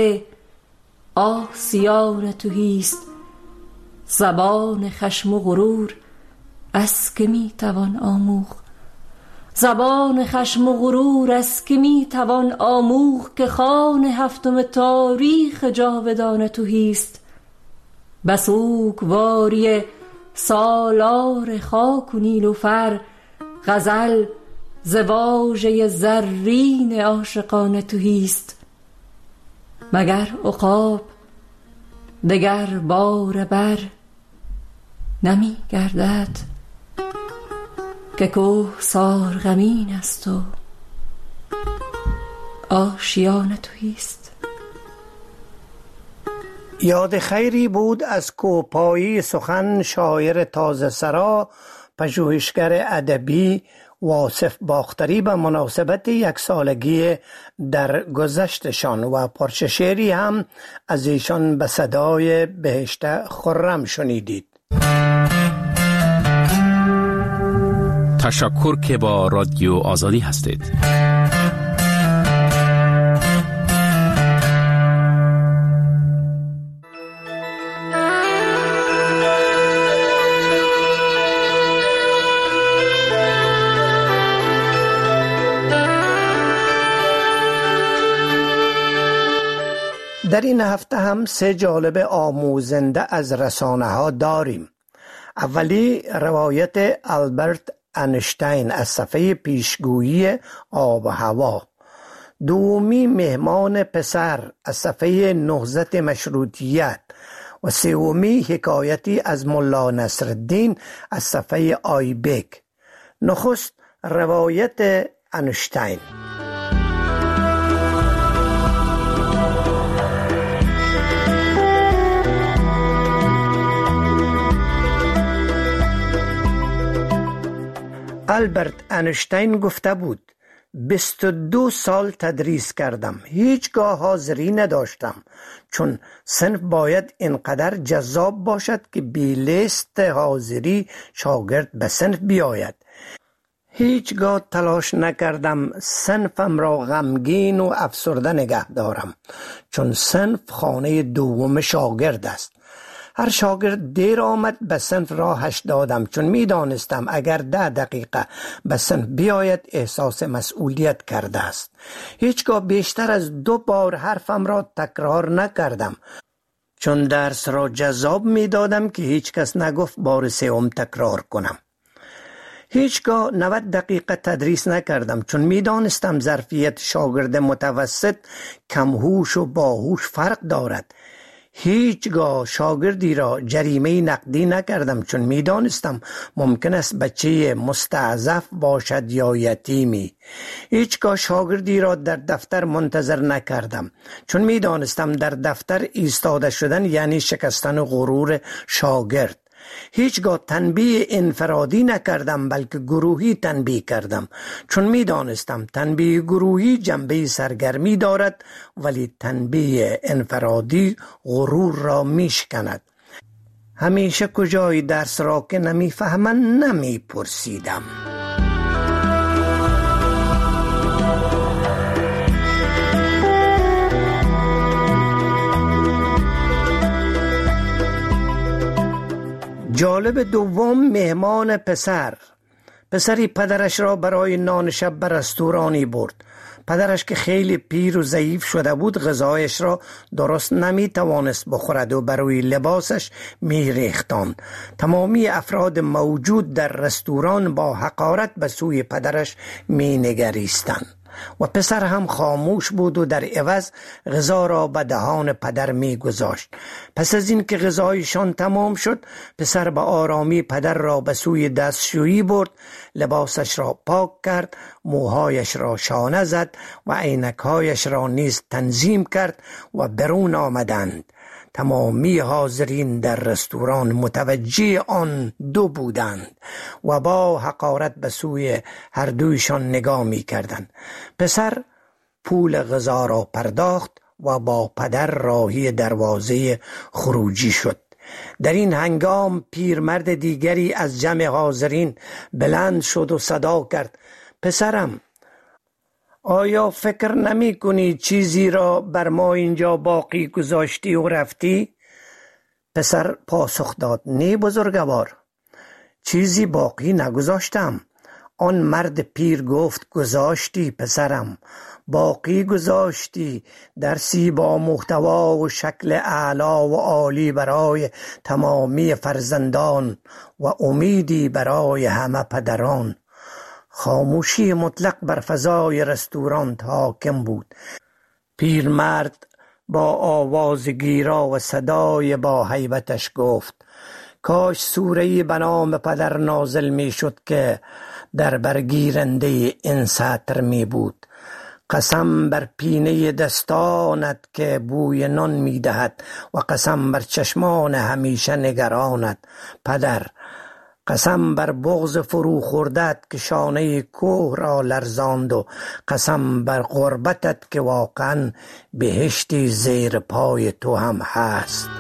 آسیان تویست. زبان خشم و غرور از که می توان آموخت، زبان خشم و غرور از که می توان آموخت که خوان هفتم تاریخ جاودانه تویست. بسوگواری سالار خاک و نیلوفر، غزل ز واژه زرین عاشقانه تویست. مگر عقاب دگر بار بر نمی گردد که کوهسار غمین است و آشیانه تویست. یاد خیری بود از کوپایی سخن شاعر تازه سرا پژوهشگر ادبی واصف باختری به مناسبت 1 سالگی در گذشتشان و پارچه شعری هم از ایشان به صدای بهشت خرم شنیدید. تشکر که با رادیو آزادی هستید. در این هفته هم 3 جالب آموزنده از رسانه ها داریم. اولی روایت آلبرت انشتین از صفحه پیشگویی آب و هوا. دومی مهمان پسر از صفحه نهضت مشروطیت و سومی حکایتی از ملا نصرالدین از صفحه آیبک. نخست روایت انشتین. آلبرت انشتین گفته بود 22 سال تدریس کردم، هیچگاه حاضری نداشتم، چون صنف باید اینقدر جذاب باشد که بی لیست حاضری شاگرد به صنف بیاید. هیچگاه تلاش نکردم صنفم را غمگین و افسرده نگه دارم، چون صنف خانه دوم شاگرد است. هر شاگرد دیر آمد به صنف راهش دادم، چون می دانستم اگر 10 دقیقه به صنف بیاید احساس مسئولیت کرده است. هیچگاه بیشتر از 2 بار حرفم را تکرار نکردم، چون درس را جذاب می دادم که هیچ کس نگفت بار 3 تکرار کنم. هیچگاه 90 دقیقه تدریس نکردم، چون می دانستم ظرفیت شاگرد متوسط کمهوش و باهوش فرق دارد. هیچگاه شاگردی را جریمه نقدی نکردم، چون می دانستم ممکن است بچه مستعضف باشد یا یتیمی. هیچگاه شاگردی را در دفتر منتظر نکردم، چون می دانستم در دفتر ایستاده شدن یعنی شکستن غرور شاگرد. هیچگاه تنبیه انفرادی نکردم، بلکه گروهی تنبیه کردم، چون می دانستم تنبیه گروهی جنبه سرگرمی دارد، ولی تنبیه انفرادی غرور را می شکند. همیشه کجای درس را که نمیفهمن نمیپرسیدم. جالب دوم مهمان پسری پدرش را برای نان شب به رستورانی برد. پدرش که خیلی پیر و ضعیف شده بود غذایش را درست نمی توانست بخورد و بروی لباسش می ریختاند. تمامی افراد موجود در رستوران با حقارت به سوی پدرش می نگریستند و پسر هم خاموش بود و در عوض غذا را به دهان پدر می گذاشت. پس از این که غذایشان تمام شد پسر به آرامی پدر را به سوی دستشویی برد، لباسش را پاک کرد، موهایش را شانه زد و عینکهایش را نیز تنظیم کرد و برون آمدند. تمامی حاضرین در رستوران متوجه آن دو بودند و با حقارت به سوی هر دویشان نگاه می کردند. پسر پول غذا را پرداخت و با پدر راهی دروازه خروجی شد. در این هنگام پیرمرد دیگری از جمع حاضرین بلند شد و صدا کرد: پسرم، آیا فکر نمی کنی چیزی را بر ما اینجا باقی گذاشتی و رفتی؟ پسر پاسخ داد: نه بزرگوار، چیزی باقی نگذاشتم. آن مرد پیر گفت: گذاشتی پسرم، باقی گذاشتی، درسی با محتوا و شکل اعلی و عالی برای تمامی فرزندان و امیدی برای همه پدران. خاموشی مطلق بر فضای رستوران حاکم بود. پیرمرد با آواز گیرا و صدای با هیبتش گفت: کاش سوره‌ای به نام پدر نازل می شد که در برگیرنده این سطر می بود: قسم بر پینه دستانت که بوی نان می دهد و قسم بر چشمان همیشه نگرانت پدر، قسم بر بغض فرو خوردت که شانه کوه را لرزاند و قسم بر غربتت که واقعا بهشتی زیر پای تو هم هست.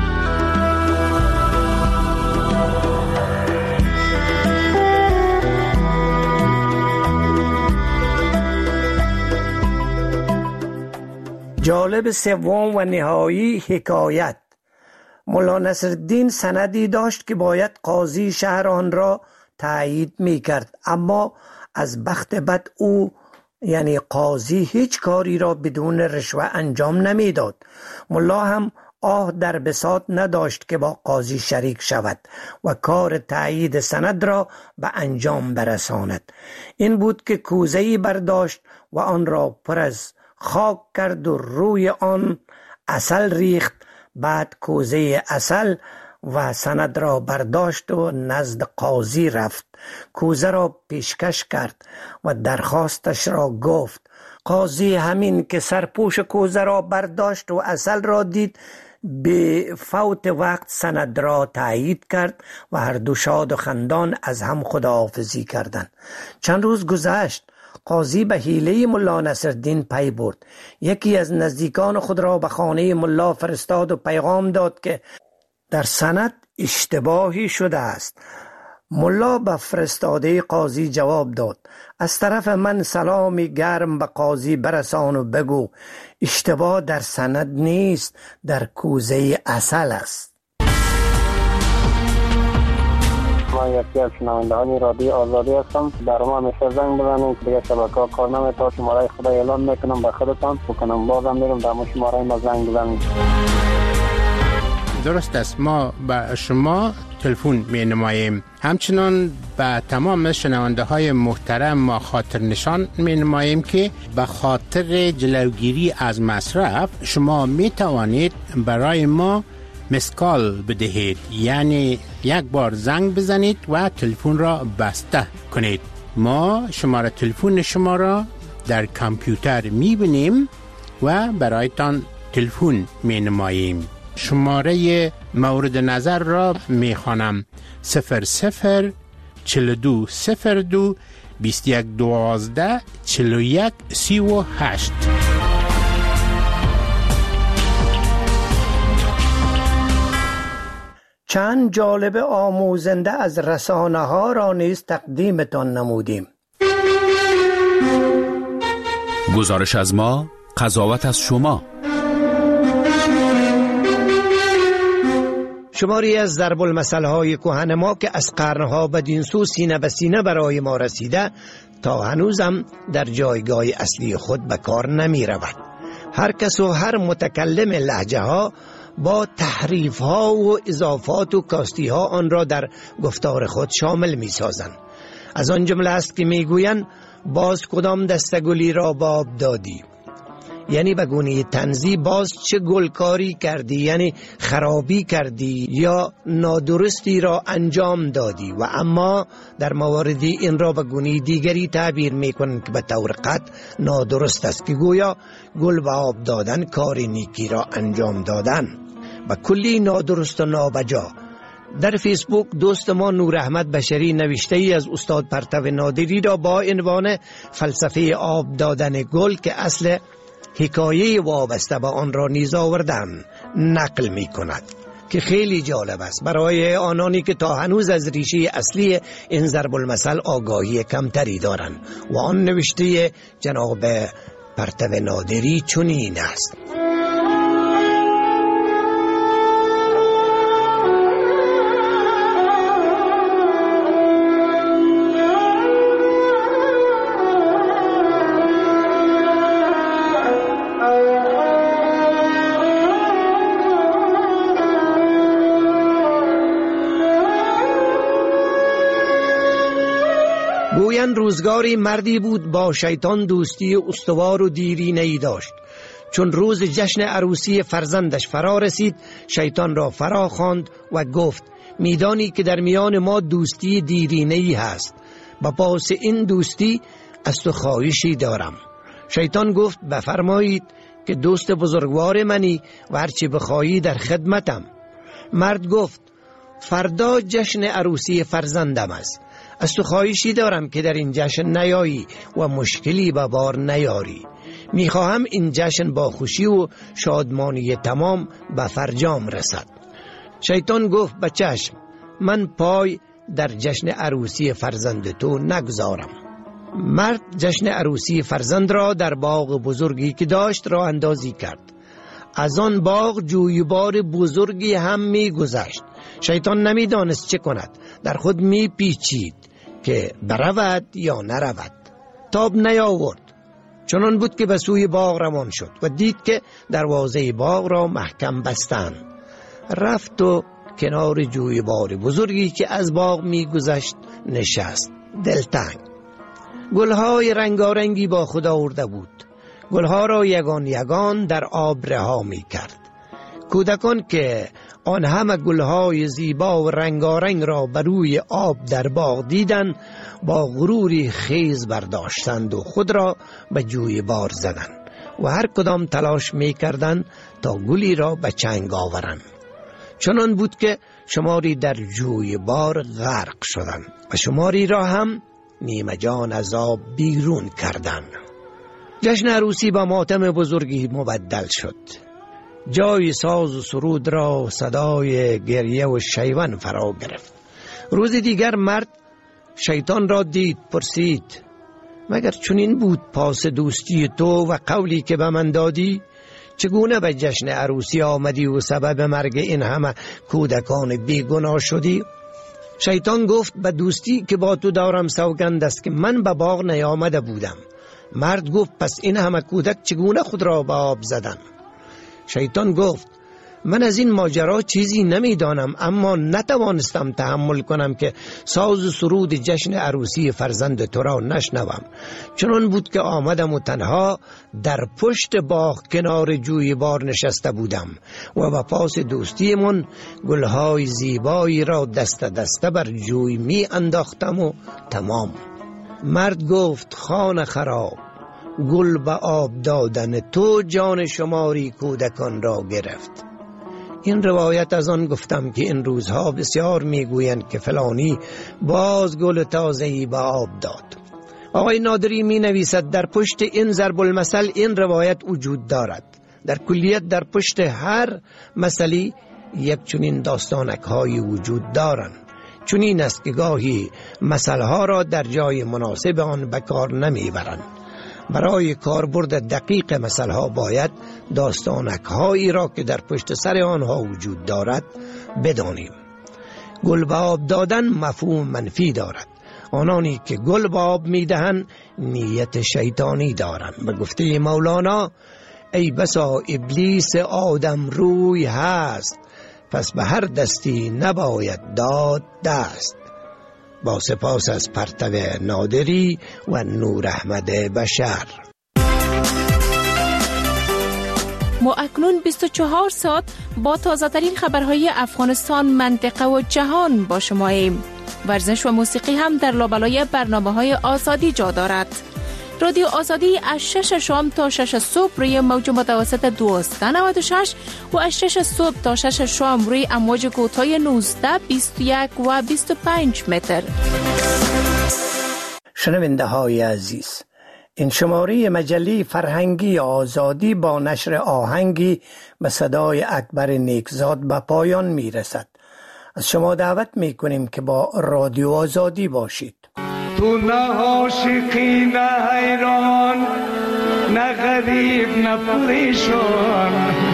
جالب سوم و نهایی حکایت. مولا نصرالدین سندی داشت که باید قاضی شهر آن را تایید می کرد، اما از بخت بد او یعنی قاضی هیچ کاری را بدون رشوه انجام نمی داد. مولا هم در بساط نداشت که با قاضی شریک شود و کار تایید سند را به انجام برساند. این بود که کوزه‌ای برداشت و آن را پر از خاک کرد و روی آن عسل ریخت. بعد کوزه عسل و سند را برداشت و نزد قاضی رفت. کوزه را پیشکش کرد و درخواستش را گفت. قاضی همین که سرپوش کوزه را برداشت و عسل را دید به فوت وقت سند را تایید کرد و هر دو شاد و خندان از هم خداحافظی کردند. چند روز گذشت. قاضی به حیله ملا نصرالدین پی برد. یکی از نزدیکان خود را به خانه ملا فرستاد و پیغام داد که در سند اشتباهی شده است. ملا به فرستاده قاضی جواب داد: از طرف من سلامی گرم به قاضی برسان و بگو اشتباه در سند نیست، در کوزه عسل است. من یکی از شنوندگان رادیو آزادی هستم. برای ما همیشه زنگ بزنید، دیگه شبکه‌ها کار نمی‌کنه. شماره خدا اعلام میکنم به خودتان بکنم، بازم میرم در شماره ما زنگ بزنید. درست است، ما به شما تلفن می نماییم. همچنان به تمام شنونده های محترم ما خاطر نشان می نماییم که به خاطر جلوگیری از مصرف شما می توانید برای ما مسکال بدهید، یعنی یک بار زنگ بزنید و تلفن را بسته کنید. ما شماره تلفن شما را در کامپیوتر می بینیم و برایتان تلفن می نماییم. شماره مورد نظر را می خوانم: 00 42 02 21 12 41 38. چند جالب آموزنده از رسانه ها را نیز تقدیمتان نمودیم. گزارش از ما، قضاوت از شما. شماری از ضرب المثل‌های کهن ما که از قرنها بدین سو سینه به سینه برای ما رسیده تا هنوزم در جایگاه اصلی خود به کار نمی رود. هر کس و هر متکلم لهجه ها با تحریف ها و اضافات و کاستی ها آن را در گفتار خود شامل می سازند. از آن جمله است که می گویند باز کدام دستگلی را باب دادی، یعنی به گونه تنزی باز چه گلکاری کردی، یعنی خرابی کردی یا نادرستی را انجام دادی. و اما در مواردی این را به گونه دیگری تعبیر میکنند که به طور قطع نادرست است، که گویا گل به آب دادن کار نیکی را انجام دادن، و کلی نادرست و نابجا. در فیسبوک دوست ما نور احمد بشری نوشته ای از استاد پرتو نادری را با عنوان فلسفه آب دادن گل که اصل حکایه وابسته به آن را نیز آوردن نقل می کند که خیلی جالب است برای آنانی که تا هنوز از ریشه اصلی این ضرب المثل آگاهی کمتری دارند. و آن نوشته جناب پرتو نادری چنین است: گویند روزگاری مردی بود با شیطان دوستی استوار و دیرینه‌ای داشت. چون روز جشن عروسی فرزندش فرا رسید، شیطان را فرا خواند و گفت میدانی که در میان ما دوستی دیرینه‌ای هست، با پاس این دوستی از تو خواهشی دارم. شیطان گفت بفرمایید که دوست بزرگوار منی و هرچی بخواهی در خدمتم. مرد گفت فردا جشن عروسی فرزندم است، از تو خواهشی دارم که در این جشن نیایی و مشکلی به بار نیاری. میخواهم این جشن با خوشی و شادمانی تمام به فرجام رسد. شیطان گفت به چشم، من پای در جشن عروسی فرزند تو نگذارم. مرد جشن عروسی فرزند را در باغ بزرگی که داشت راه اندازی کرد. از آن باغ جویبار بزرگی هم می گذشت. شیطان نمیدانست چه کند، در خود می پیچید که برود یا نرود. تاب نیاورد. چنان بود که به سوی باغ روان شد و دید که دروازه باغ را محکم بستند. رفت و کنار جویبار بزرگی که از باغ می گذشت نشست. دلتنگ. گلهای رنگارنگی با خود آورده بود. گلها را یگان یگان در آب رها می کرد. کودکان که آن همه گلهای زیبا و رنگارنگ را بر روی آب در باغ دیدند، با غروری خیز برداشتند و خود را به جویبار زدند و هر کدام تلاش می کردند تا گلی را به چنگ آورند. چنان بود که شماری در جویبار غرق شدند و شماری را هم نیمه جان از آب بیرون کردند. جشن عروسی با ماتم بزرگی مبدل شد. جای ساز و سرود را صدای گریه و شیون فرا گرفت. روز دیگر مرد شیطان را دید، پرسید مگر چنین بود پاس دوستی تو و قولی که به من دادی؟ چگونه به جشن عروسی آمدی و سبب مرگ این همه کودکان بیگناه شدی؟ شیطان گفت به دوستی که با تو دارم سوگند است که من به باغ نیامده بودم. مرد گفت پس این همه کودک چگونه خود را به آب زدند؟ شیطان گفت من از این ماجرا چیزی نمیدانم، اما نتوانستم تحمل کنم که ساز و سرود جشن عروسی فرزند تو را نشنوم. چنان بود که آمدم و تنها در پشت باغ کنار جویبار نشسته بودم و با پاس دوستیمون گلهای زیبایی را دست دسته بر جوی می انداختم و تمام. مرد گفت خانه خراب، گل به آب دادن تو جان شماری کودکان را گرفت. این روایت از آن گفتم که این روزها بسیار میگویند که فلانی باز گل تازه‌ای به آب داد. آقای نادری می نویسد در پشت این ضرب المثل این روایت وجود دارد. در کلیت در پشت هر مثلی یک چنین داستانک های وجود دارند. چنین است که گاهی مسئله ها را در جای مناسب آن به کار نمیبرند. برای کاربرد دقیق مسئله ها باید داستانک هایی را که در پشت سر آنها وجود دارد بدانیم. گل به آب دادن مفهوم منفی دارد. آنانی که گل به آب میدهند نیت شیطانی دارند. به گفته مولانا ای بسا ابلیس آدم روی هست، پس به هر دستی نباید داد دست. با سپاس از پرتو نادری و نور احمد بشر. ما اکنون 24 ساعت با تازه ترین خبرهای افغانستان، منطقه و جهان با شماییم. ورزش و موسیقی هم در لابلای برنامه‌های آزادی جا دارد. رادیو آزادی از 6 شام تا 6 صبح روی موج متوسط 1296 و از 6 صبح تا 6 شام روی امواج کوتاه 19، 21 و 25 متر. شنونده های عزیز، این شماره مجله فرهنگی آزادی با نشر آهنگی به صدای اکبر نیکزاد به پایان می رسد. از شما دعوت می کنیم که با رادیو آزادی باشید. تو نه عاشقی نه حیران، نه غریب نه پریشان،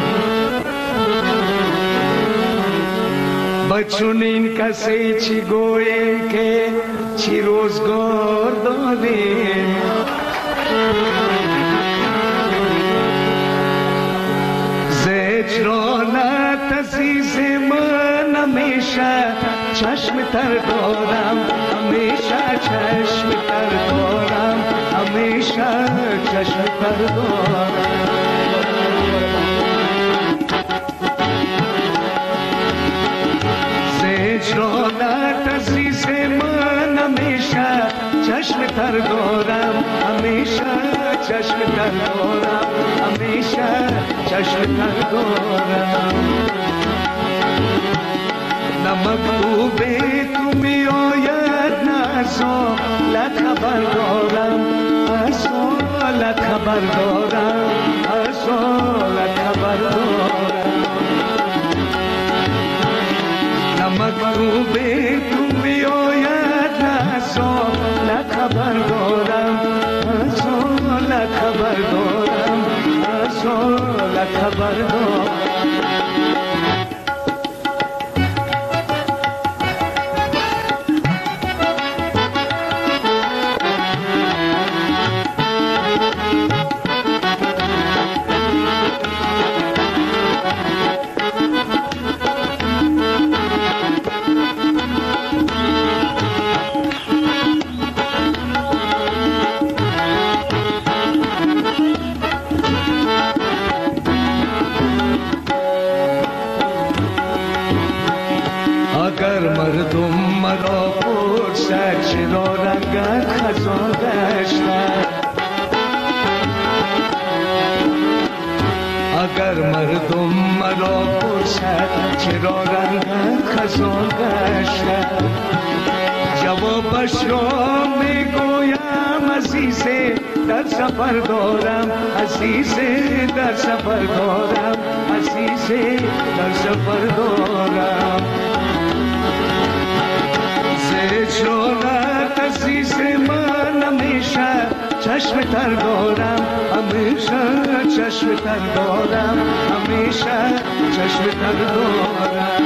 بچون این کسی چی گویی که چی روزگار دادیم. زجرانت عزیز من همیشه چشم تر دارم، همیشه چشم تر دارم، همیشه چشم تر دارم. زجرانت عزیز من همیشه چشم تر دارم، همیشه چشم تر دارم، همیشه چشم تر دارم. نمکتوب تو می آید نه از حالت خبر دارم، از حالت خبر دارم، از حالت خبر دارم. نمکتوب تو می آید نه از حالت خبر دارم، از حالت خبر دارم، از حالت خبر دارم. مردم مرا پرسد چرا رنگت خزان گشتن، اگر مردم مرا پرسد چرا رنگت خزان گشتن، جوابش را میگویم عزیزه در سفر دارم، عزیزه در سفر دارم، عزیزه در سفر دارم. زجرانت عزیز من همیشه چشم تر دارم، همیشه چشم تر دارم، همیشه چشم تر دارم.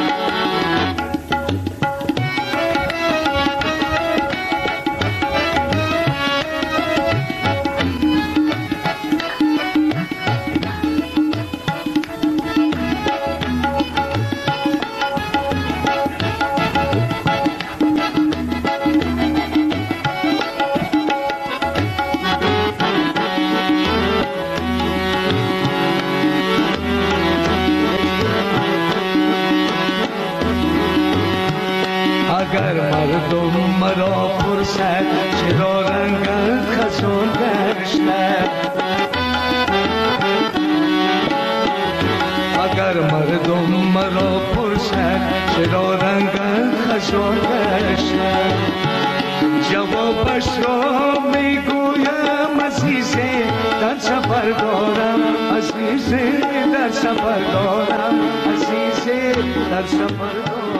اگر مردم مرا پرسد چرا رنگت خزان گشته، اگر مردم مرا پرسد چرا رنگت خزان گشته، جوابش را میگویم عزیزه در سفر دارم، عزیزه در سفر دارم، عزیزه در سفر